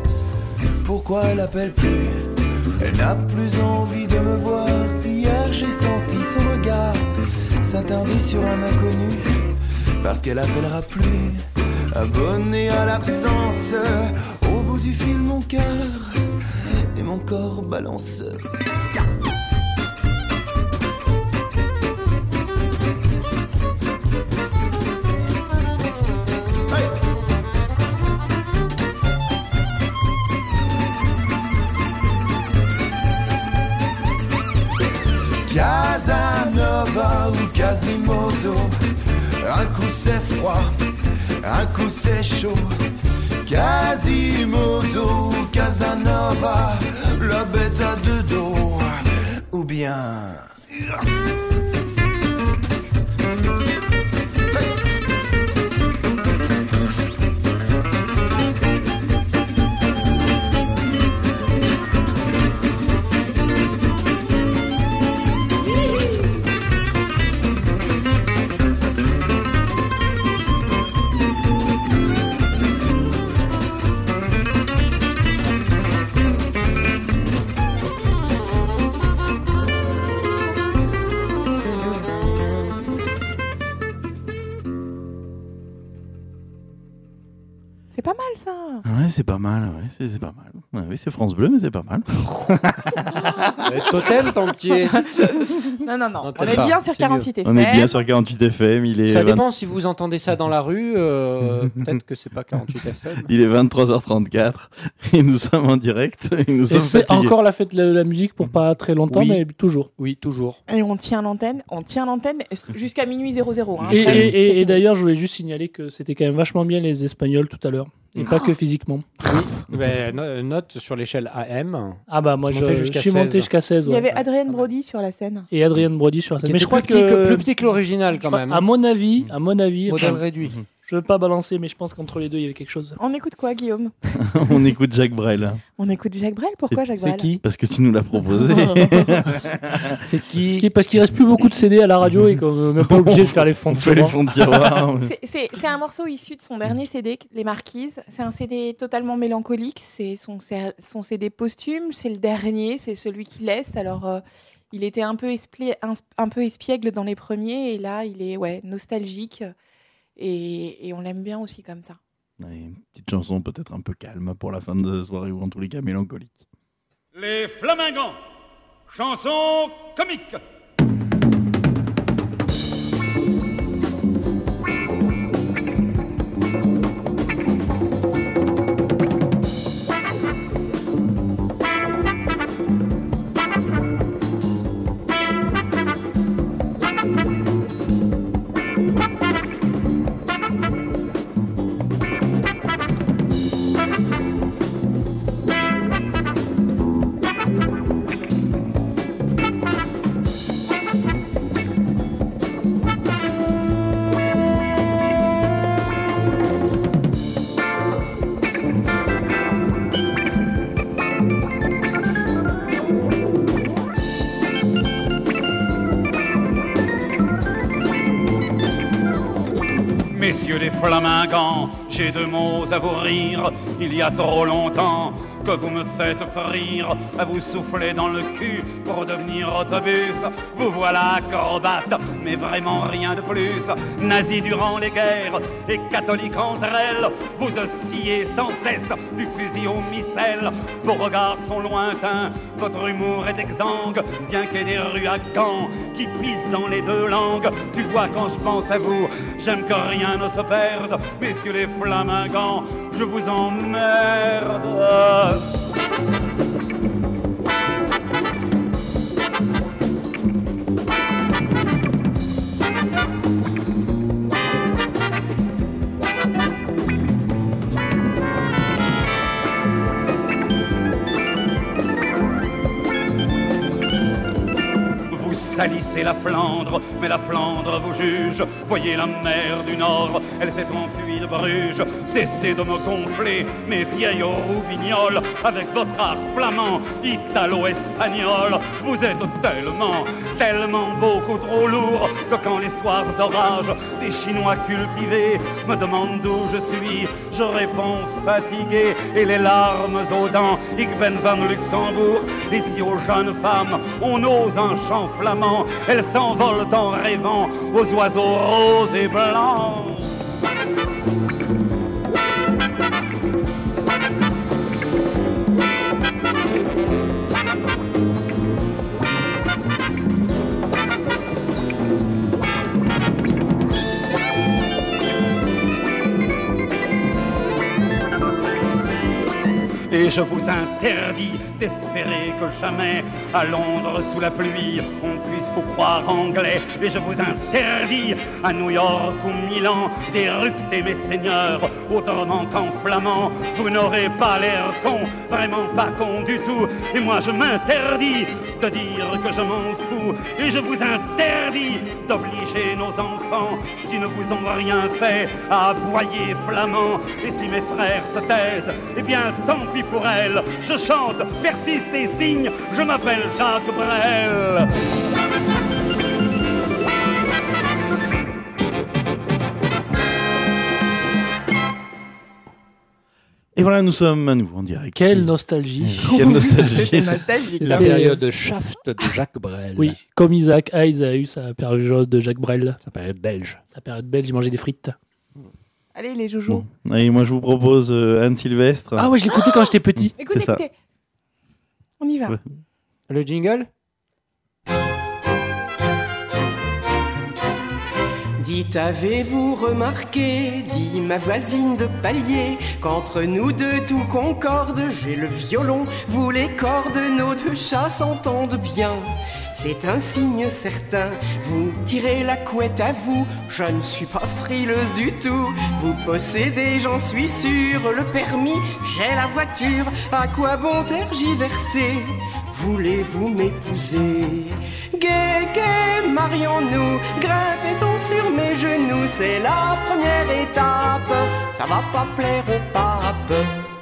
Pourquoi elle appelle plus? Elle n'a plus envie de me voir. Hier j'ai senti son regard s'attarder sur un inconnu, parce qu'elle appellera plus, abonné à l'absence. Au bout du fil, mon cœur et mon corps balance. Casanova ou Quasimodo, un coup c'est froid, un coup c'est chaud. Quasimodo, Casanova, la bête à deux dos, ou bien... C'est pas mal ça. Ouais, c'est pas mal. Ouais, c'est, c'est pas mal. Ouais, oui, c'est France Bleu, mais c'est pas mal. Totem, ton petit. Non, non, non. Non, On peut-être est pas. bien sur C'est quarante-huit mieux. F M. On est bien sur quarante-huit F M. Il est Ça vingt- dépend si vous entendez ça dans la rue. euh, peut-être que c'est pas quarante-huit F M. Il est vingt-trois heures trente-quatre et nous sommes en direct. Et nous Et sommes c'est fatigués. encore la fête de la, la musique pour pas très longtemps, Oui. mais toujours. Oui, toujours. Et on tient l'antenne, on tient l'antenne jusqu'à minuit zéro zéro. Hein. Et, Après, et- c'est et- et fini. d'ailleurs, je voulais juste signaler que c'était quand même vachement bien les Espagnols tout à l'heure. Et pas que physiquement. Ben, no- note sur l'échelle A M. Ah bah moi C'est je, monté je jusqu'à suis monté seize. jusqu'à seize. Il y ouais. avait Adrien Brody sur la scène. Et Adrien Brody sur la scène. Qui Mais était je crois plus petit que, que- plus petit que l'original, quand je crois- même. À mon avis, à mon avis, Modèle enfin, réduit. je veux pas balancer, mais je pense qu'entre les deux il y avait quelque chose. On écoute quoi, Guillaume? On écoute Jacques Brel. On écoute Jacques Brel. Pourquoi Jacques C'est Brel? qui Parce que tu nous l'as proposé. C'est Parce qui qu'il- Parce qu'il reste plus beaucoup de C D à la radio et qu'on n'est pas obligé de faire les fonds On de fait les tiroir. fonds de tiroir. C'est- C'est c'est un morceau issu de son dernier C D, Les Marquises. C'est un C D totalement mélancolique. C'est son, son C D posthume. C'est le dernier. C'est celui qui laisse. Alors, euh, il était un peu, espli- un, un peu espiègle dans les premiers. Et là, il est ouais, nostalgique. Et, et on l'aime bien aussi comme ça. Ouais, une petite chanson peut-être un peu calme pour la fin de soirée ou en tous les cas mélancolique. Les Flamingants, chanson comique. Messieurs les Flamingants, j'ai deux mots à vous rire. Il y a trop longtemps que vous me faites frire, à vous souffler dans le cul pour devenir autobus. Vous voilà acrobate, mais vraiment rien de plus. Nazis durant les guerres et catholiques entre elles, vous oscillez sans cesse du fusil au missel. Vos regards sont lointains, votre humour est exsangue, bien qu'il y ait des rues à Caen qui pissent dans les deux langues. Tu vois, quand je pense à vous, j'aime que rien ne se perde. Messieurs les Flamingants, je vous emmerde. Vous salissez la Flandre, mais la Flandre vous juge. Voyez la mer du Nord, elle s'est enfuie de Bruges. Cessez de me gonfler, mes vieilles roubignoles, avec votre art flamand, italo-espagnol. Vous êtes tellement, tellement beaucoup trop lourd que quand les soirs d'orage, des Chinois cultivés me demandent d'où je suis, Je réponds fatigué et les larmes aux dents. Ik ben van Luxembourg. Et si aux jeunes femmes on ose un chant flamand, elles s'envolent en rêvant aux oiseaux roses et blancs. Et je vous interdis d'espérer que jamais à Londres sous la pluie on puisse vous croire anglais. Et je vous interdis à New York ou Milan d'éructer mes seigneurs autrement qu'en flamand. Vous n'aurez pas l'air con, vraiment pas con du tout. Et moi je m'interdis de dire que je m'en fous. Et je vous interdis d'obliger nos enfants qui ne vous ont rien fait à aboyer flamand. Et si mes frères se taisent, eh bien tant pis pour elles. Je chante, persiste et signe, je m'appelle Jacques Brel. Et voilà, nous sommes à nouveau en direct. Quelle nostalgie. Quelle nostalgie. C'était nostalgique. La là. période Shaft de Jacques Brel. Oui, comme Isaac Hayes a eu sa période de Jacques Brel. Sa période belge. Sa période belge, il mangeait des frites. Allez, les joujoux. Bon. Allez, moi je vous propose euh, Anne Sylvestre. Ah ouais, je l'écoutais quand j'étais petit. Écoutez, C'est ça. écoutez. On y va. Ouais. Le jingle? Dites, avez-vous remarqué, dit ma voisine de palier, qu'entre nous deux tout concorde, j'ai le violon, vous les cordes, nos deux chats s'entendent bien. C'est un signe certain, vous tirez la couette à vous, je ne suis pas frileuse du tout. Vous possédez, j'en suis sûr, le permis, j'ai la voiture, à quoi bon tergiverser? Voulez-vous m'épouser? Gai, gai, marions-nous, grimpez donc sur mes genoux, c'est la première étape, ça va pas plaire au pape.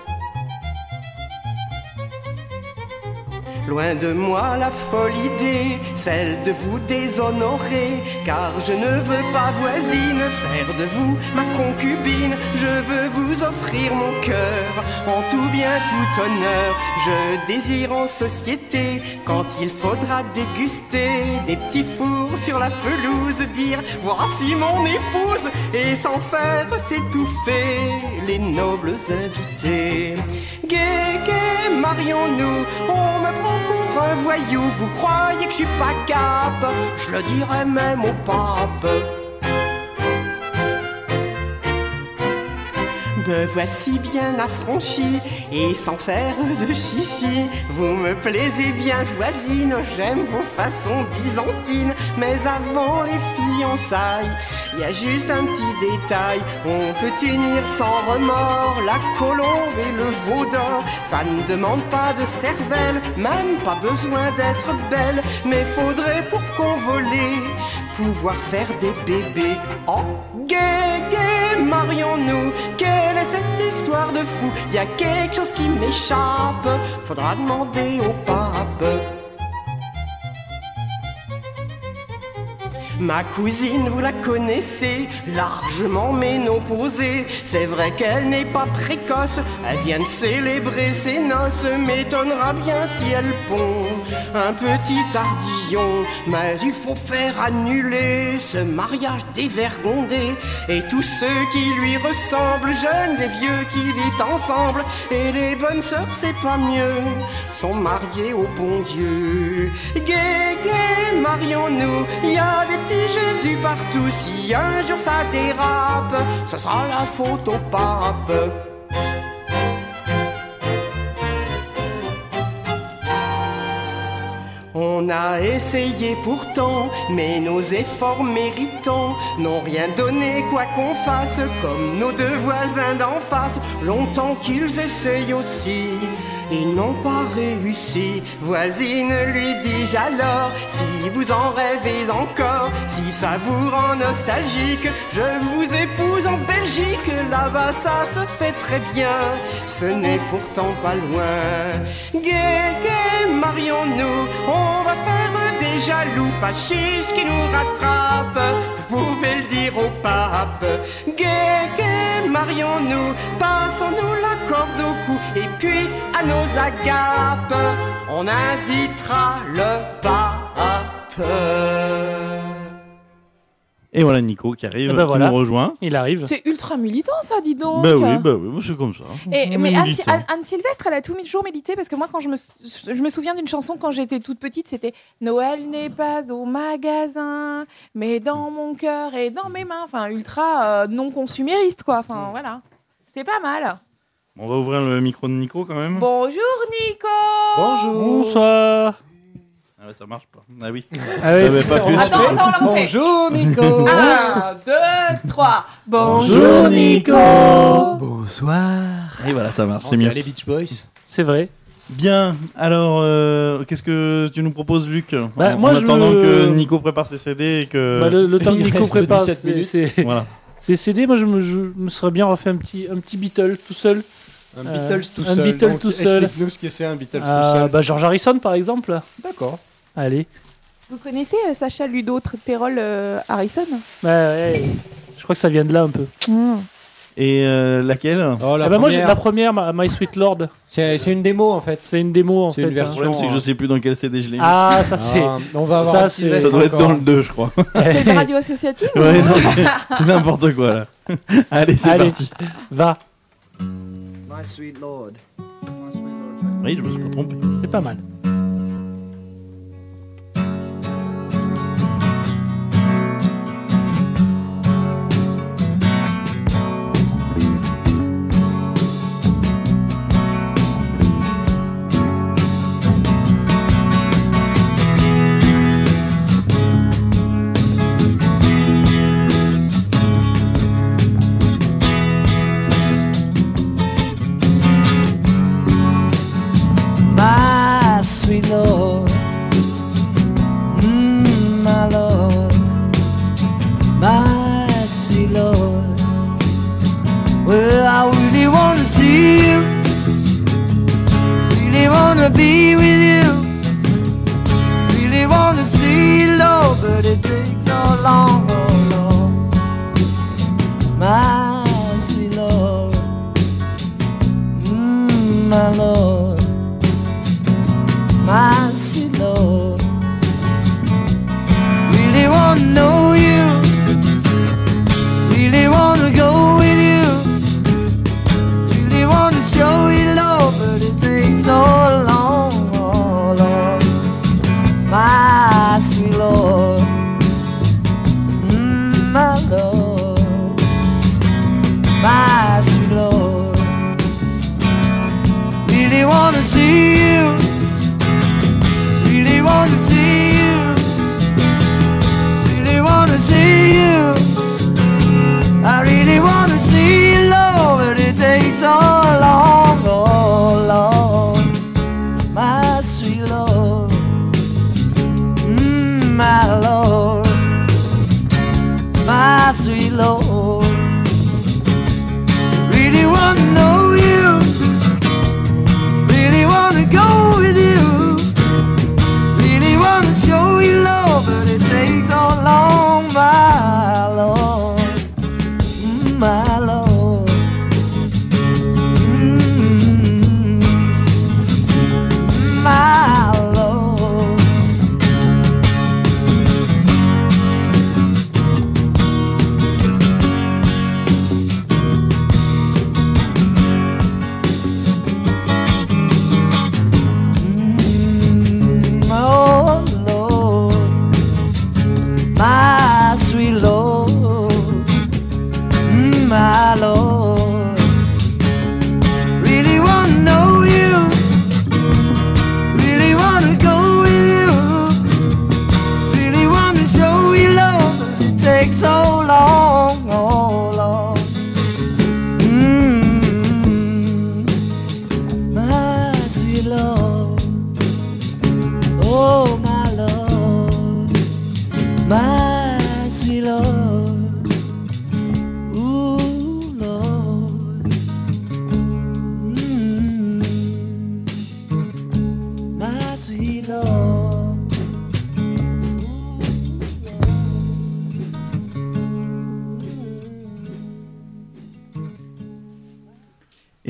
Loin de moi la folle idée, celle de vous déshonorer, car je ne veux pas, voisine, faire de vous ma concubine. Je veux vous offrir mon cœur, en tout bien, tout honneur. Je désire en société, quand il faudra déguster des petits fours sur la pelouse, dire voici mon épouse, et sans faire s'étouffer les nobles invités. Gai, gai, marions-nous, on me prend pour un voyou, vous croyez que je suis pas cap, je le dirai même au pape. Me voici bien affranchi, et sans faire de chichi, vous me plaisez bien, voisine, j'aime vos façons byzantines. Mais avant les fiançailles, il y a juste un petit détail, on peut tenir sans remords la colombe et le veau d'or. Ça ne demande pas de cervelle, même pas besoin d'être belle, mais faudrait pour convoler pouvoir faire des bébés. Oh, gai, gai, marions-nous, quelle est cette histoire de fou? Y a quelque chose qui m'échappe, faudra demander au pape. Ma cousine, vous la connaissez, largement ménopausée. C'est vrai qu'elle n'est pas précoce, elle vient de célébrer ses noces. M'étonnera bien si elle pond un petit ardillon. Mais il faut faire annuler ce mariage dévergondé, et tous ceux qui lui ressemblent, jeunes et vieux qui vivent ensemble. Et les bonnes sœurs, c'est pas mieux, sont mariées au bon Dieu. Gai, gai, marions-nous, y a des petits Jésus partout. Si un jour ça dérape, ce sera la faute au pape. On a essayé pourtant, mais nos efforts méritants n'ont rien donné, quoi qu'on fasse, comme nos deux voisins d'en face. Longtemps qu'ils essayent aussi, ils n'ont pas réussi. Voisine, lui dis-je alors, si vous en rêvez encore, si ça vous rend nostalgique, je vous épouse en Belgique. Là-bas ça se fait très bien, ce n'est pourtant pas loin. Gai, gai, marions-nous, on va faire des jaloux, pas chiche qui nous rattrape. Vous pouvez le dire au pape. Gai, gai, marions-nous, passons-nous la corde au cou, et puis à nos agapes, on invitera le pape. Et voilà Nico qui arrive, Eh ben qui voilà. nous rejoint. Il arrive. C'est ultra militant, ça, dis donc. Bah oui, bah oui, moi, c'est comme ça. Et, On mais est Anne, militant. Anne- Anne Sylvestre, elle a toujours milité parce que moi, quand je me, je me souviens d'une chanson quand j'étais toute petite, c'était Noël n'est pas au magasin, mais dans mon cœur et dans mes mains. Enfin, ultra euh, non consumériste, quoi. Enfin, voilà. C'était pas mal. On va ouvrir le micro de Nico quand même. Bonjour, Nico. Bonsoir. Ah ouais, ça marche pas. Ah oui. Ah oui. J'avais pas pu. Attends, attends, on la refait. Bonjour Nico. Un, deux, trois. Bonjour, Nico. Bonsoir. Et voilà, ça marche, On c'est mieux. dirait les Beach Boys. C'est vrai. Bien, alors, euh, qu'est-ce que tu nous proposes, Luc Bah, en, moi, en je attendant veux- que Nico prépare ses C D et que... Bah, le, le temps que Il Nico reste prépare dix-sept c'est- minutes. c'est- Voilà. ces C D, moi je me, je me serais bien refait un petit, un petit Beatle tout seul. Un Euh, Beatles tout un seul. Beatle Donc, tout seul. Explique-nous ce que c'est un Beatles Euh, tout seul. bah, George Harrison par exemple. D'accord. Allez. Vous connaissez euh, Sacha Ludo Terrell euh, Harrison? Ouais, ouais. Je crois que ça vient de là un peu. Et euh, laquelle Oh, la Ah bah moi j'ai première. la première, ma- My Sweet Lord. C'est c'est une démo en fait. C'est une démo en C'est fait. une Le hein. version. problème, c'est que je sais plus dans quel C D je l'ai mis. Ah ça c'est. Ah, on va avoir Ça, un petit c'est- reste Ça doit être encore. dans le deux, je crois. C'est de radio associative? Ouais, non, c'est- c'est n'importe quoi, là. Allez, c'est Allez, parti. va. My sweet lord. Oui, je me suis pas trompé. C'est pas mal. My sweet Lord, mm, my Lord, my sweet Lord. Well, I really want to see you, really want to be with you, really want to see you, Lord, but it takes so long, oh Lord, my sweet Lord, mm, my Lord. My sweet Lord, really want to know you, really want to go with you, really want to show you love, but it takes so long, oh Lord, my sweet Lord, mm, my Lord, my sweet Lord, really want to see you.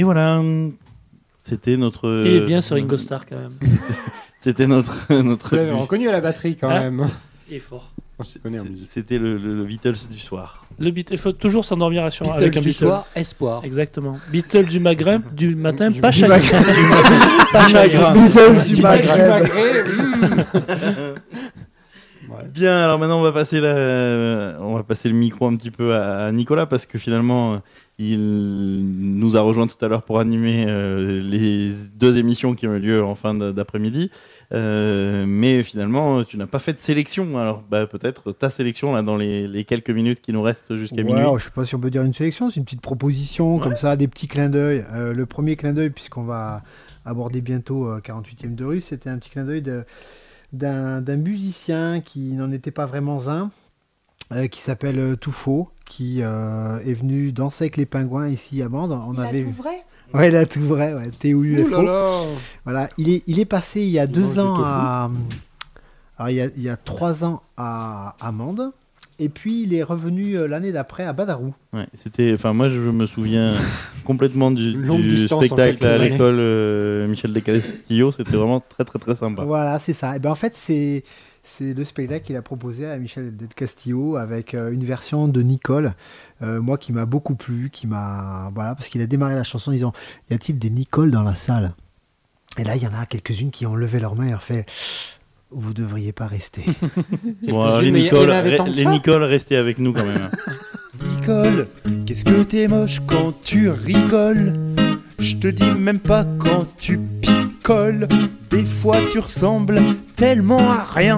voilà, c'était notre. Il est bien ce Ringo Starr quand même. C'était notre notre. Vous l'avez reconnu à la batterie quand Ah. même. Il est fort. On se connaît en musique. C'était le, le, le Beatles du soir. Le Beat- il faut toujours s'endormir sur Beatles avec un du Beatle. soir, espoir. Exactement. Beatles du Maghreb du matin, Du- pas du chagrin. Maghreb. Pas Du chagrin. Maghreb. Beatles du Du Maghreb. Maghreb. Bien, alors maintenant on va passer la- on va passer le micro un petit peu à, à Nicolas parce que finalement il nous a rejoint tout à l'heure pour animer euh, les deux émissions qui ont eu lieu en fin de- d'après-midi. Euh, mais finalement tu n'as pas fait de sélection. Alors bah, peut-être ta sélection là dans les, les quelques minutes qui nous restent jusqu'à Ouais, minuit. alors, je sais pas si on peut dire une sélection, c'est une petite proposition Ouais. comme ça, des petits clins d'œil. Euh, le premier clin d'œil, puisqu'on va aborder bientôt euh, quarante-huitième de rue, c'était un petit clin d'œil de- d'un d'un musicien qui n'en était pas vraiment un, euh, qui s'appelle euh, Toufo, qui euh, est venu danser avec les pingouins ici à Mende. On Il a avait tout vrai. Ouais, là, tout vrai, ouais. T O U F O. Ouh là là. Voilà, il est, il est passé il y a Il deux mange du ans tofu. à. Alors, il y a, il y a trois ans à, à Mende. Et puis, il est revenu euh, l'année d'après à Badarou. Ouais, c'était, enfin moi je me souviens complètement du, Longue du distance en spectacle quelques à années. l'école euh, Michel de Castillo. C'était vraiment très très très sympa. Voilà, c'est ça. Et ben, en fait, c'est, c'est le spectacle qu'il a proposé à Michel Del Castillo avec euh, une version de Nicole, euh, moi qui m'a beaucoup plu, qui m'a. Voilà, parce qu'il a démarré la chanson en disant y a-t-il des Nicole dans la salle? Et là, il y en a quelques-unes qui ont levé leurs mains et leur fait vous devriez pas rester. Bon, alors, les mais il y en Nicole, avait tant que les ça. Nicole, restez avec nous quand même. Nicole, qu'est-ce que t'es moche quand tu rigoles. Je te dis même pas quand tu picoles. Des fois tu ressembles tellement à rien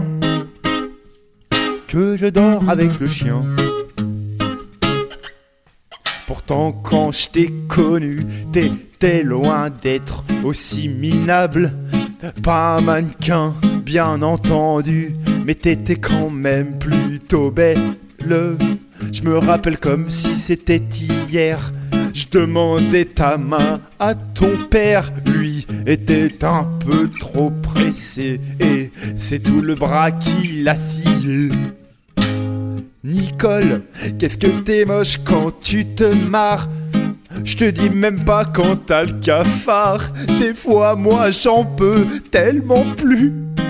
que je dors avec le chien. Pourtant quand je t'ai connu, t'étais loin d'être aussi minable. Pas un mannequin, bien entendu, mais t'étais quand même plutôt belle. Je me rappelle comme si c'était hier. Je demandais ta main à ton père. Lui était un peu trop pressé et c'est tout le bras qui l'a scié. Nicole, qu'est-ce que t'es moche quand tu te marres. Je te dis même pas quand t'as le cafard. Des fois moi j'en peux tellement plus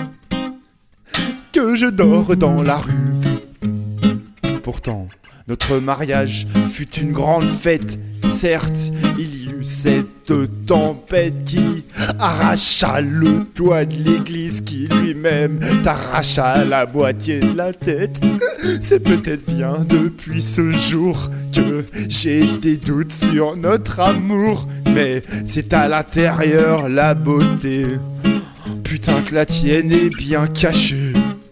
que je dors dans la rue. Pourtant notre mariage fut une grande fête. Certes, il y eut cette tempête qui arracha le toit de l'église, qui lui-même t'arracha la moitié de la tête. C'est peut-être bien depuis ce jour que j'ai des doutes sur notre amour, mais c'est à l'intérieur la beauté. Putain que la tienne est bien cachée.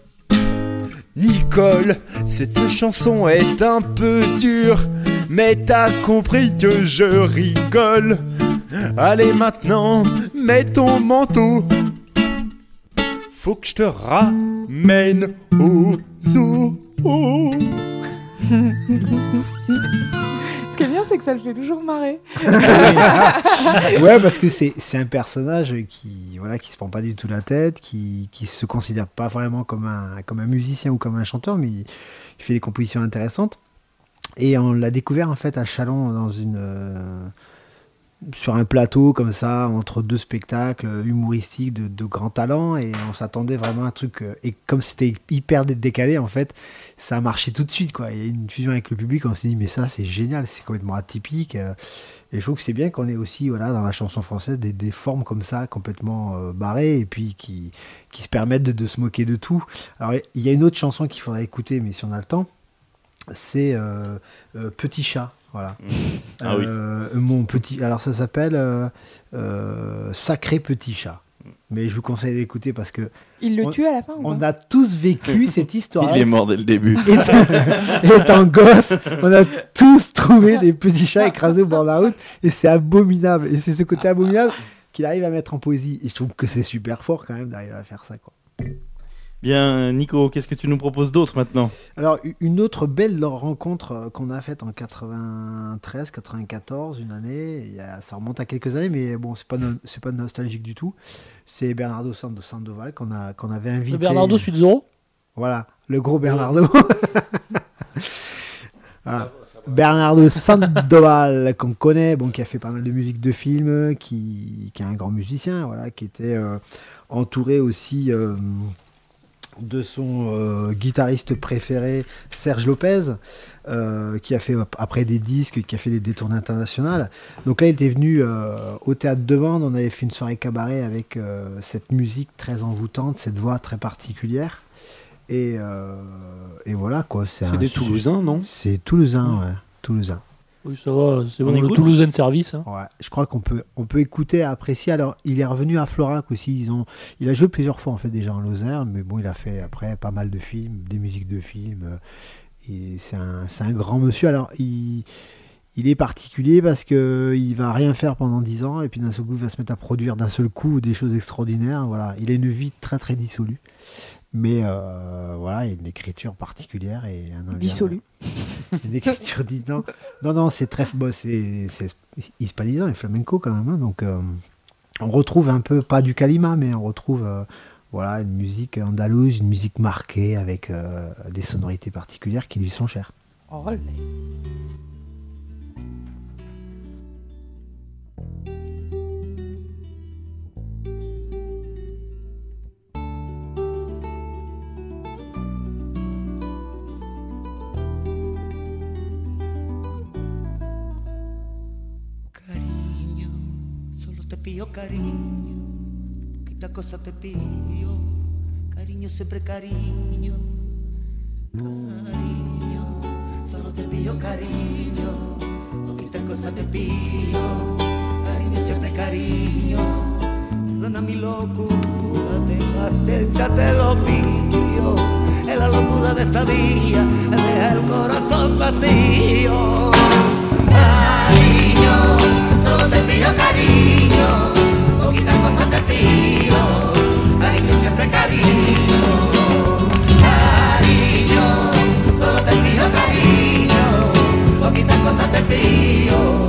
Nicole, cette chanson est un peu dure, mais t'as compris que je rigole. Allez maintenant, mets ton manteau. Faut que je te ramène au zoo. Ce qui est bien, c'est que ça le fait toujours marrer. Ouais, parce que c'est, c'est un personnage qui voilà qui se prend pas du tout la tête, qui qui se considère pas vraiment comme un comme un musicien ou comme un chanteur, mais il, il fait des compositions intéressantes. Et on l'a découvert en fait à Châlons dans une euh, sur un plateau comme ça entre deux spectacles humoristiques de, de grand talent, et on s'attendait vraiment à un truc euh, et comme c'était hyper décalé en fait, ça a marché tout de suite quoi. Il y a eu une fusion avec le public, on s'est dit mais ça c'est génial, c'est complètement atypique. euh, Et je trouve que c'est bien qu'on ait aussi voilà, dans la chanson française des, des formes comme ça, complètement euh, barrées, et puis qui, qui se permettent de, de se moquer de tout. Alors, il y a une autre chanson qu'il faudrait écouter, mais si on a le temps, c'est euh, euh, Petit Chat. Voilà. Mmh. Ah Euh, mon petit, alors, ça s'appelle euh, euh, Sacré Petit Chat. Mais je vous conseille d'écouter parce que. Il le on, tue à la fin ou On pas a tous vécu cette histoire. Il est mort dès le début. Étant, étant gosse, on a tous trouvé des petits chats écrasés au bord de la route, et c'est abominable. Et c'est ce côté abominable qu'il arrive à mettre en poésie. Et je trouve que c'est super fort quand même d'arriver à faire ça, quoi. Bien, Nico, qu'est-ce que tu nous proposes d'autre maintenant? Alors, une autre belle rencontre qu'on a faite en quatre-vingt-treize quatre-vingt-quatorze, une année, il y a, ça remonte à quelques années, mais bon, c'est pas, no, c'est pas nostalgique du tout. C'est Bernardo Sandoval qu'on, a, qu'on avait invité. Le Bernardo Suizoro. Voilà, le gros Bernardo. Voilà. Bernardo Sandoval, qu'on connaît, bon, qui a fait pas mal de musique de film, qui, qui est un grand musicien, voilà, qui était euh, entouré aussi euh, de son euh, guitariste préféré, Serge Lopez, euh, qui a fait après des disques, qui a fait des détournées internationales. Donc là, il était venu euh, au Théâtre de Mende, on avait fait une soirée cabaret avec euh, cette musique très envoûtante, cette voix très particulière. Et, euh, et voilà quoi. C'est un des su- Toulousains, non? C'est Toulousain, ouais. Toulousain. Oui, ça va, c'est bon, le Toulousain service. Hein. Ouais, je crois qu'on peut, on peut écouter, apprécier. Alors, il est revenu à Florac aussi. Ils ont, il a joué plusieurs fois en fait déjà en Lozère, mais bon, il a fait après pas mal de films, des musiques de films. Et c'est un, c'est un grand monsieur. Alors, il, il est particulier parce que il va rien faire pendant dix ans et puis d'un seul coup, il va se mettre à produire d'un seul coup des choses extraordinaires. Voilà, il a une vie très très dissolue. Mais euh, voilà, il y a une écriture particulière et un dissolue. Une écriture dis non, non, non, c'est très, bon, c'est, c'est hispanisant et flamenco quand même. Hein, donc, euh, on retrouve un peu pas du calima, mais on retrouve, euh, voilà, une musique andalouse, une musique marquée avec euh, des sonorités particulières qui lui sont chères. Olé. Pido cariño, poquita cosa te pido, cariño siempre cariño, cariño, solo te pido cariño, poquita cosa te pido, cariño siempre cariño, perdona mi locura, ten paciencia te lo pido, es la locura de esta vida, me deja el corazón vacío, cariño, solo te pido cariño, poquitas cosas te pido, cariño siempre cariño, cariño, solo te pido cariño, poquitas cosas te pido.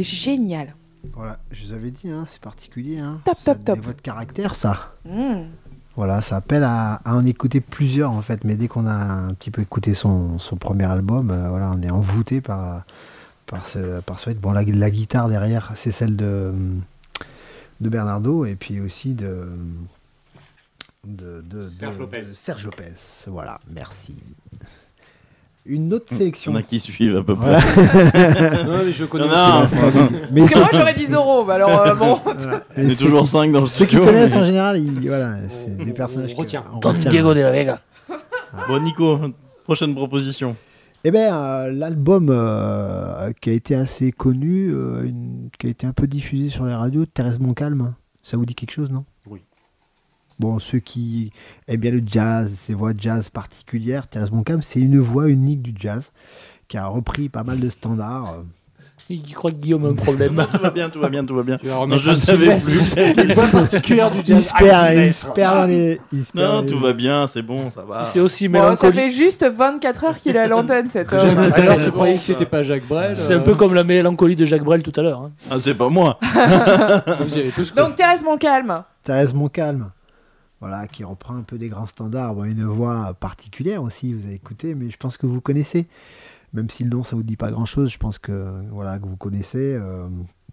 génial. Voilà, je vous avais dit, hein, c'est particulier. Hein. Top, Ça top, top. dévote caractère, ça. Mm. Voilà, ça appelle à, à en écouter plusieurs, en fait. Mais dès qu'on a un petit peu écouté son, son premier album, euh, voilà, on est envoûté par, par ce, par ce rythme. Bon, la, la guitare derrière, c'est celle de, de Bernardo, et puis aussi de... De, de, Serge de- Lopez. de Serge Lopez. Voilà, merci. Une autre sélection. Il y en a qui suivent à peu Voilà. près. Non, mais je connais Non, aussi non. la famille. Mais Parce que ceux- moi j'aurais dit Zorro, bah alors euh, bon. Voilà. On est Et toujours ceux qui- cinq dans le Ceux qui studio, connaissent mais- en général, ils- voilà, c'est des personnages. on que- retient. on Don retient. Diego de la Vega. Bon, Nico, prochaine proposition. Eh bien, euh, l'album euh, qui a été assez connu, euh, une- qui a été un peu diffusé sur les radios, Thérèse Montcalm, ça vous dit quelque chose, non? Oui. Bon, ceux qui aiment bien le jazz, ces voix de jazz particulières, Thérèse Montcalm, c'est une voix unique du jazz, qui a repris pas mal de standards. Il croit que Guillaume a un problème. Tout va bien, tout va bien, tout va bien. Tu vas Non, remettre je un savais Sylvestre. plus. Une voix particulière du Il jazz. se perd, Ah, il Sylvestre. se perd dans les... il se perd Non, dans les- tout va bien, c'est bon, ça va. C'est aussi Bon, ça mélancolique. fait juste vingt-quatre heures qu'il est à l'antenne cet Jacques, homme. tout à l'heure, c'est tu bon, croyais que ça. c'était pas Jacques Brel. C'est un peu comme la mélancolie de Jacques Brel tout à l'heure. hein. Ah, c'est pas moi. Vous avez tous Donc Thérèse Montcalm. Thérèse Montcalm, voilà, qui reprend un peu des grands standards. Bon, une voix particulière aussi, vous avez écouté, mais je pense que vous connaissez. Même si le nom, ça vous dit pas grand-chose, je pense que, voilà, que vous connaissez. Euh...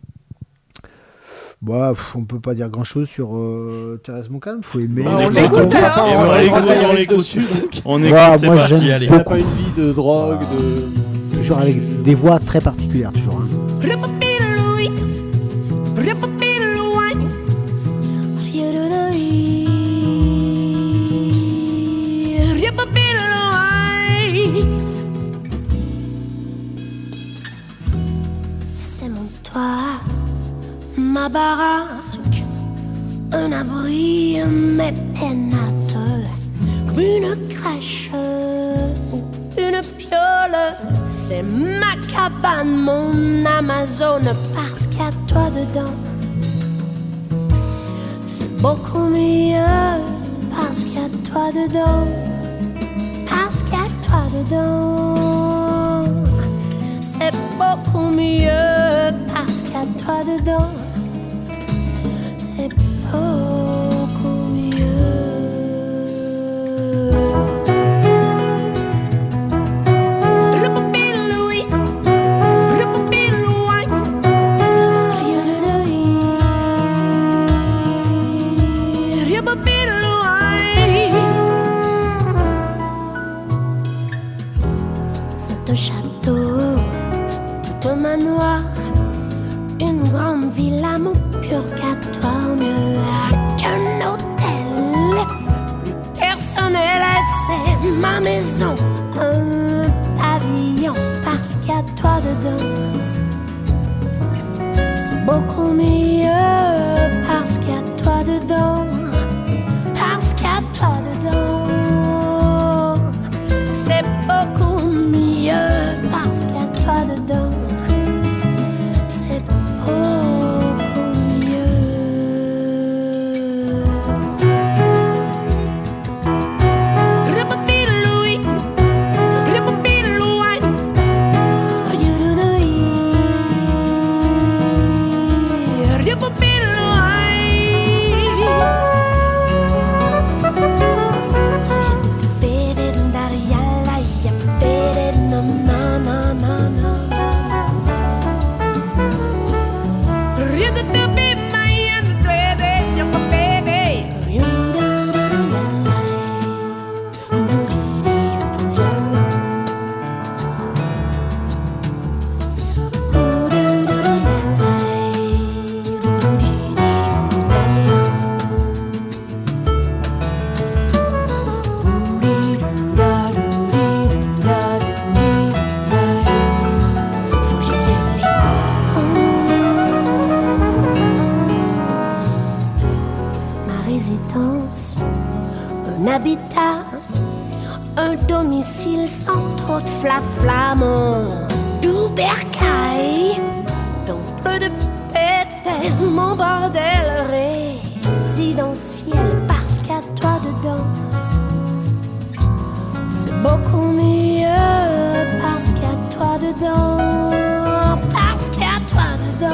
Bon, pff, on peut pas dire grand-chose sur euh, Thérèse Montcalm, faut aimer. Bah, on écoute, l'écoute, on- alors. et On on va l'écoute, y on arriver l'écoute. dessus, donc. On écoute, Voilà, c'est moi, parti, j'aime allez. Il n'a beaucoup. pas une vie de drogue, Voilà. de. Toujours avec des voix très particulières, toujours. hein. C'est mon toit, ma baraque, un abri, mes pénates, comme une crèche ou une piole. C'est ma cabane, mon Amazone, parce qu'il y a toi dedans. C'est beaucoup mieux, parce qu'il y a toi dedans, parce qu'il y a toi dedans. C'est beaucoup mieux parce qu'il y a toi dedans. C'est beaucoup mieux. Rupapiloui, rupapilouai, riurudoui, rupapilouai. C'est un château, tout un manoir, une grande villa, mon purgatoire, mieux qu'un hôtel. Plus personnel, c'est ma maison, un pavillon, parce qu'il y a toi dedans. C'est beaucoup mieux, parce qu'il y a toi dedans, parce qu'il y a toi dedans. C'est beaucoup mieux, parce qu'il y a toi dedans. C'est beaucoup mieux. Rupapiloui, rupapilouai, riurudoui, rupapilouai. Vedundarialaya, vedenananana. Ma résidence, un habitat, un domicile sans trop de flafla, mon doux bercail, dans peu de pété, mon bordel résidentiel, parce qu'il y a toi dedans. C'est beaucoup mieux, parce qu'il y a toi dedans, parce qu'il y a toi dedans.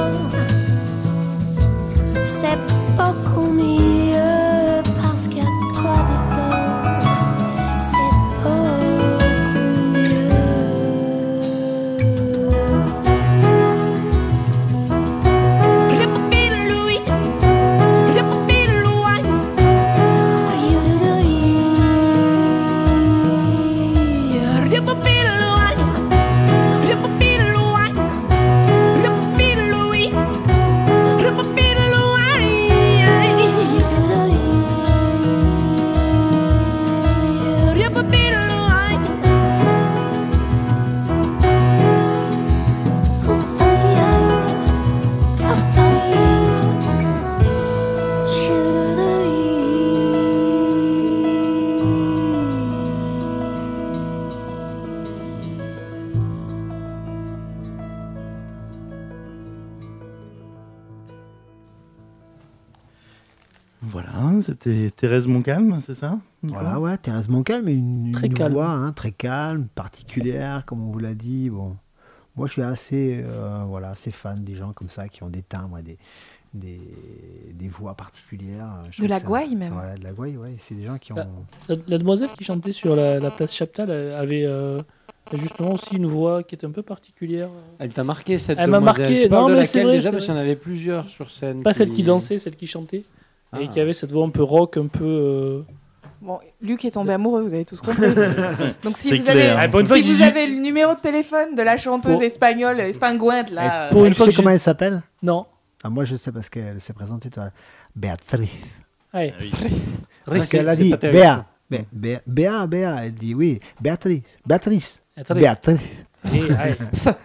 Voilà, c'était Thérèse Montcalm, c'est ça? Voilà, ouais, Thérèse Montcalm, une, Très une calme. voix hein, très calme, particulière, comme on vous l'a dit. Bon, moi, je suis assez, euh, voilà, assez fan des gens comme ça qui ont des timbres et des, des, des voix particulières. Je De trouve la ça- gouaille, même. Voilà, de la gouaille, ouais. C'est des gens qui ont. La, la- la demoiselle qui chantait sur la, la place Chaptal elle avait euh, justement aussi une voix qui était un peu particulière. Elle t'a marqué cette Elle m'a demoiselle. marqué. Tu parles Non, de mais laquelle c'est vrai, déjà c'est parce qu'il y en vrai. avait plusieurs sur scène. Pas celle qui dansait, celle qui chantait. Et Ah. qui avait cette voix un peu rock, un peu. euh, Bon, Luc est tombé amoureux, vous avez tous compris. Donc si C'est vous clair. avez, Ah, pour une fois si que vous j'ai- avez le numéro de téléphone de la chanteuse Pour- espagnole, espingouinte, là. Pour euh, une fois, tu sais comment elle s'appelle? Non. Ah, moi, je sais parce qu'elle s'est présentée. Toi. Béatrice. Ouais. Parce C'est- qu'elle a c'est dit pas terrible, Béa. ça. Bé- Bé- Béa, Béa. Elle dit oui, Béatrice. Béatrice. Attendez. Béatrice. Et, ouais.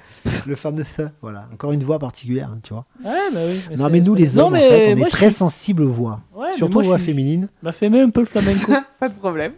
Le fameux ça, voilà. Encore une voix particulière, hein, tu vois. Ouais, bah oui. mais non, c'est- mais nous, les Non, hommes, mais en fait, on moi, est je très suis- sensibles aux voix. Ouais, mais Surtout moi, aux voix je suis- féminines. m'a fait même un peu le flamenco. Pas de problème.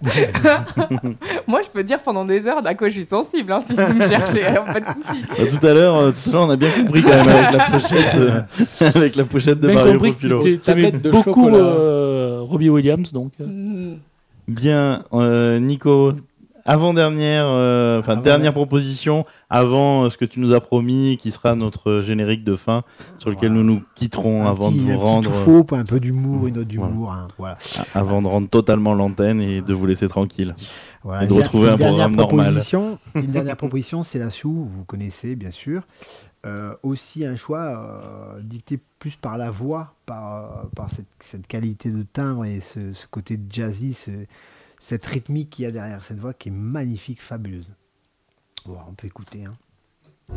Moi, je peux dire pendant des heures d'à quoi je suis sensible, hein, si vous me cherchez, alors pas de souci. Bah, tout à l'heure, euh, tout à l'heure, on a bien compris quand même avec la pochette, de- avec la pochette de Bien Mario compris Profilo. que t'aimais beaucoup euh, Robbie Williams, donc. euh. Bien, euh, Nico, avant-dernière, euh, enfin dernière proposition, avant euh, ce que tu nous as promis, qui sera notre générique de fin, sur lequel nous nous quitterons Un avant petit- de un vous petit rendre, tout faux, un peu d'humour, une note d'humour. hein, voilà. a- avant de rendre totalement l'antenne et de vous laisser tranquille, Voilà, et de une retrouver une un dernière programme normal. proposition, Une dernière proposition, c'est la Sou, vous connaissez bien sûr. Euh, aussi un choix euh, dicté plus par la voix, par, euh, par cette, cette qualité de timbre et ce, ce côté jazzy, ce- cette rythmique qu'il y a derrière cette voix qui est magnifique, fabuleuse. Bon, on peut écouter. Hein.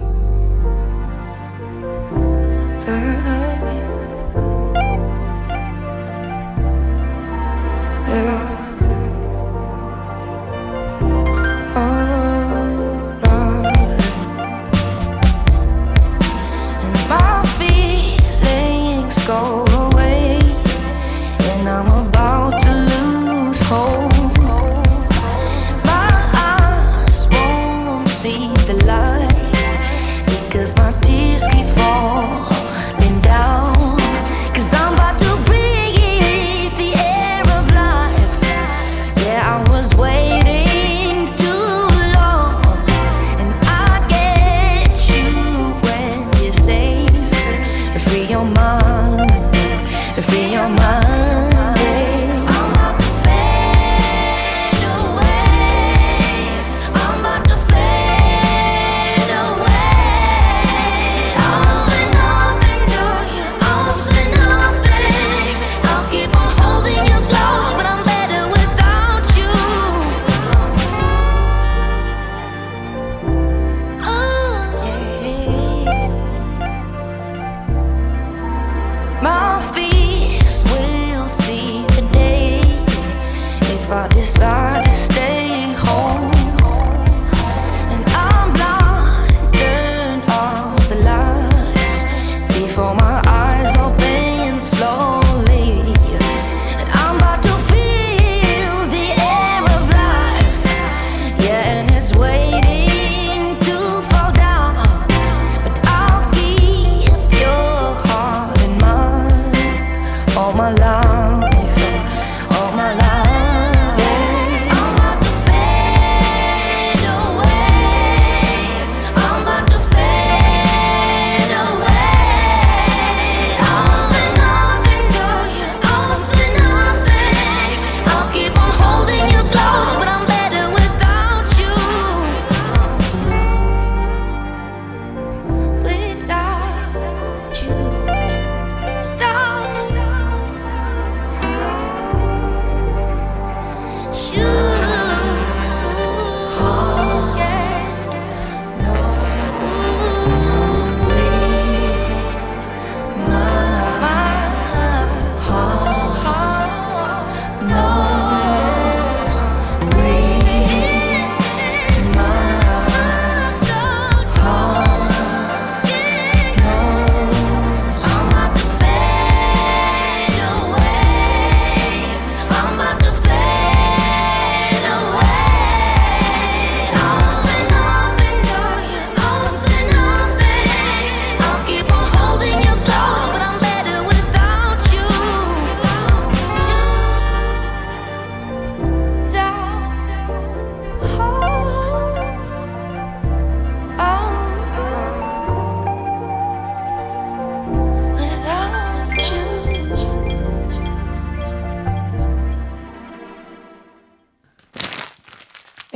And my feelings go away, and I'm about to lose hope. My eyes won't see the light because my tears keep falling down.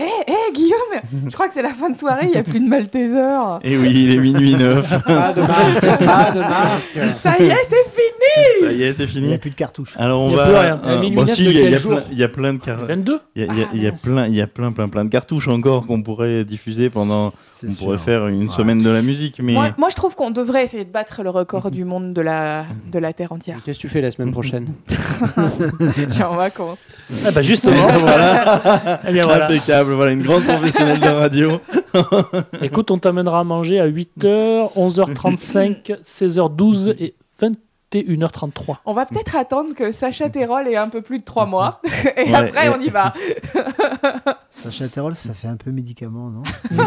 Eh, eh, Guillaume, je crois que c'est la fin de soirée, il n'y a plus de Malteser. Et oui, il est minuit neuf. Pas de marque, pas de marque. Ça y est, c'est fini. Ça y est, c'est fini. Il n'y a plus de cartouches. Alors on Il y a va. plus rien. euh, minuit bon, neuf si, de il y a- il y, quel a jour plein- il y a plein de cartouches. vingt-deux. Il y a, il y a- il y a plein, il y a plein, plein, plein de cartouches encore qu'on pourrait diffuser pendant. C'est On sûr. pourrait faire une Ouais. semaine de la musique, mais. Moi, moi, je trouve qu'on devrait essayer de battre le record du monde de la, de la Terre entière. Qu'est-ce que tu fais la semaine prochaine? Tiens, en vacances. Ah bah justement. Voilà. Eh bien voilà. Impeccable. Voilà une grande professionnelle de radio. Écoute, on t'amènera à manger à huit heures, onze heures trente-cinq, seize heures douze et vingt et une heures trente-trois. On va peut-être attendre que Sacha Terol ait un peu plus de trois mois. Et Ouais, après, et- on y va. Sacha Terol, ça fait un peu médicament, non?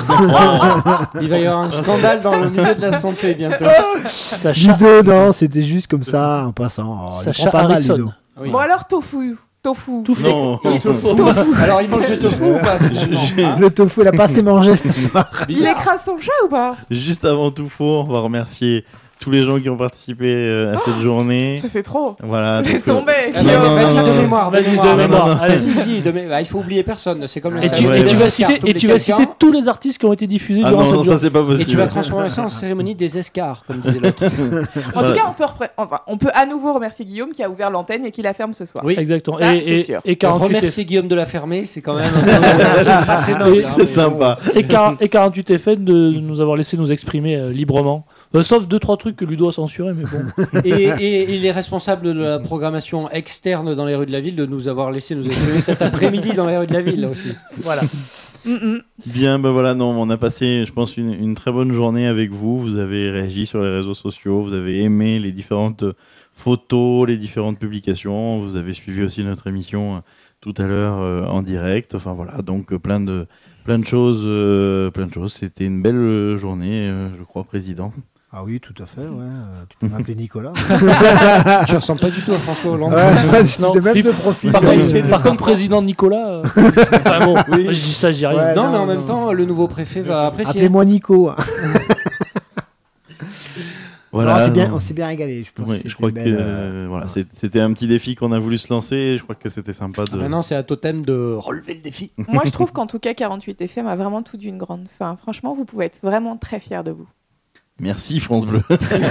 Il va y avoir un scandale dans le milieu de la santé bientôt. Sacha, Ludo, non, c'était juste comme ça, en passant. Oh, il Sacha prend pas mal, Harrison. Ludo. Oui. Bon, alors, tofu. Tofu. Tout fait. Non. Tofu. Alors il mange du tofu ou pas finalement, hein Le tofu, il a pas assez mangé ce soir. Il Bizarre. écrase son chat ou pas? Juste avant tout faux, on va remercier tous les gens qui ont participé euh, à cette journée. Ça fait trop. Voilà. Laisse donc, euh, tomber. Ah, Non, vas-y, non, vas-y, non, de non. mémoire, de Vas-y, de mémoire. mémoire. non, non. Allez. Si, si, de mé- bah, il faut oublier personne. C'est comme la Et tu, Ouais, et tu ouais. vas Oscar, citer, et t'oublies tu vas quelqu'un, citer tous les artistes qui ont été diffusés Ah durant non, cette non, ça journée. c'est pas Et possible. tu vas transformer ça en cérémonie des escars, comme disait l'autre. En tout cas, on peut, repré- enfin, on peut à nouveau remercier Guillaume qui a ouvert l'antenne et qui la ferme ce soir. Oui. Exactement. Ça, et, c'est et, sûr. et quarante-huit Remercier Guillaume de la fermer, c'est quand même un peu- pas très noble, Et hein, C'est mais sympa. et, quar- et quarante-huit F M de nous avoir laissé nous exprimer euh, librement. Euh, sauf deux trois trucs que Ludo a censurés, mais bon. bon. Et, et il est responsable de la programmation externe dans les rues de la ville de nous avoir laissé nous exprimer cet après-midi dans les rues de la ville là aussi. Voilà. Mm-mm. Bien, ben voilà, non, on a passé, je pense, une, une très bonne journée avec vous. Vous avez réagi sur les réseaux sociaux, vous avez aimé les différentes photos, les différentes publications. Vous avez suivi aussi notre émission euh, tout à l'heure euh, en direct. Enfin voilà, donc euh, plein de plein de choses, euh, plein de choses. C'était une belle euh, journée, euh, je crois, président. Ah oui, tout à fait, ouais. euh, tu peux m'appeler Nicolas. Tu ressembles pas du tout à François Hollande. Ouais, c'était Non, même puis- ce profil. Par euh, contre, par contre, président Nicolas. euh, enfin bon, Oui. je dis ça, je dis rien. Ouais. Non, non, mais en non. même temps, le nouveau préfet va apprécier. Appelez-moi Nico. Voilà. Non, c'est bien, non. on s'est bien régalé, je pense. Oui, que je c'était crois que belle, euh, euh, voilà, ouais. c'est- c'était un petit défi qu'on a voulu se lancer. Et je crois que c'était sympa de. Maintenant, c'est à totem de relever le défi. Moi, je trouve qu'en tout cas, quarante-huit F M a vraiment tout d'une grande fin. Franchement, vous pouvez être vraiment très fiers de vous. Merci France Bleu.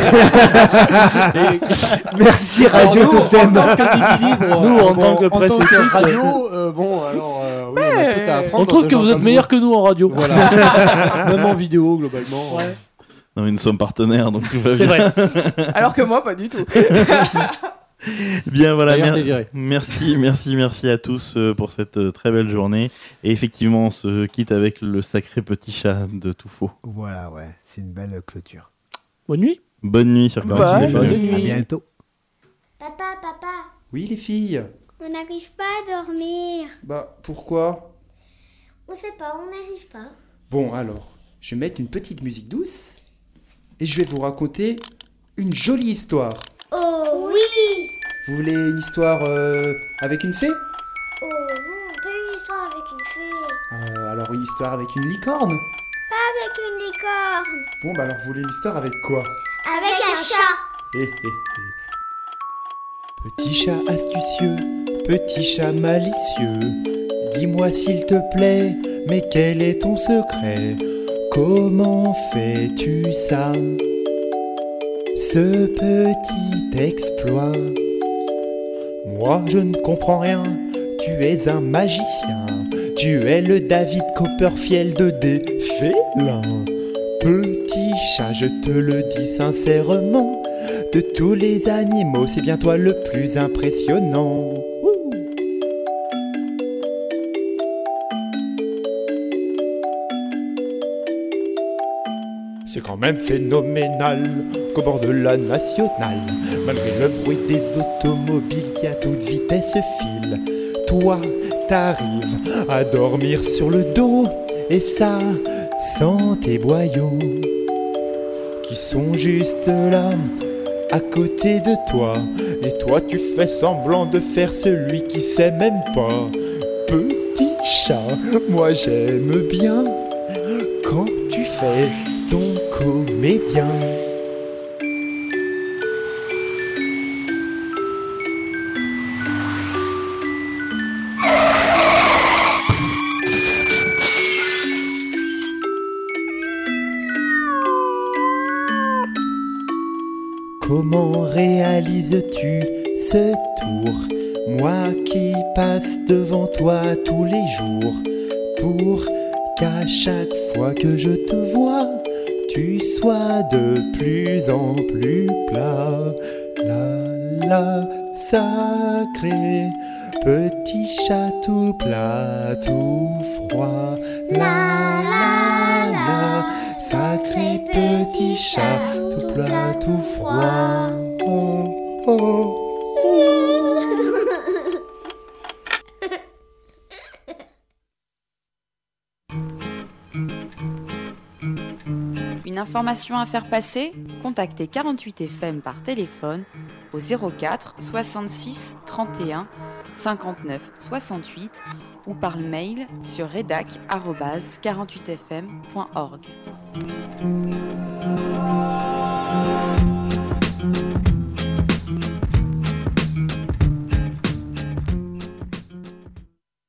Merci Alors, Radio nous, Totem. En tant que libre, Nous, en bon, tant que presse en tant que écrite, radio, euh, bon, alors, euh, oui, on a tout à apprendre On trouve de que gens vous êtes comme meilleurs que nous en radio. Voilà. Même en vidéo, globalement. Ouais. Non, mais nous sommes partenaires, donc tout va bien. C'est vrai. Alors que moi, pas du tout. Bien, voilà. D'ailleurs, mer- t'es viré. merci, merci, merci à tous euh, pour cette euh, très belle journée. Et effectivement, on se quitte avec le sacré petit chat de Toufo. Voilà, ouais, c'est une belle clôture. Bonne nuit. Bonne nuit sur Bye. quarante-huit F M. Bonne nuit. À bientôt. Papa, papa, Oui, les filles. on n'arrive pas à dormir. Bah, pourquoi? On sait pas, on n'arrive pas. Bon, alors, je vais mettre une petite musique douce et je vais vous raconter une jolie histoire. Oh oui. Vous voulez une histoire euh, avec une fée? Oh non, pas une histoire avec une fée. Euh, Alors, une histoire avec une licorne? Pas avec une licorne. Bon, bah alors, vous voulez une histoire avec quoi? Avec un chat. Hé, hé, hé. Petit chat astucieux, petit chat malicieux, dis-moi s'il te plaît, mais quel est ton secret? Comment fais-tu ça? Ce petit exploit. Moi je ne comprends rien, tu es un magicien, tu es le David Copperfield des félins. Petit chat, je te le dis sincèrement, de tous les animaux, c'est bien toi le plus impressionnant. Wouh. C'est quand même phénoménal qu'au bord de la nationale, malgré le bruit des automobiles qui à toute vitesse filent, toi t'arrives à dormir sur le dos, et ça sans tes boyaux qui sont juste là à côté de toi, et toi tu fais semblant de faire celui qui sait même pas. Petit chat, moi j'aime bien quand tu fais ton comédien. réalises-tu ce tour? Moi qui passe devant toi tous les jours, pour qu'à chaque fois que je te vois, tu sois de plus en plus plat. La la sacré petit chat tout plat, tout froid. La la la sacré petit chat tout plat, tout froid. Oh, oh. Une information à faire passer? Contactez quarante-huit F M par téléphone au zéro quatre soixante-six trente et un cinquante-neuf soixante-huit ou par mail sur rédac arobase quarante-huit f m point org.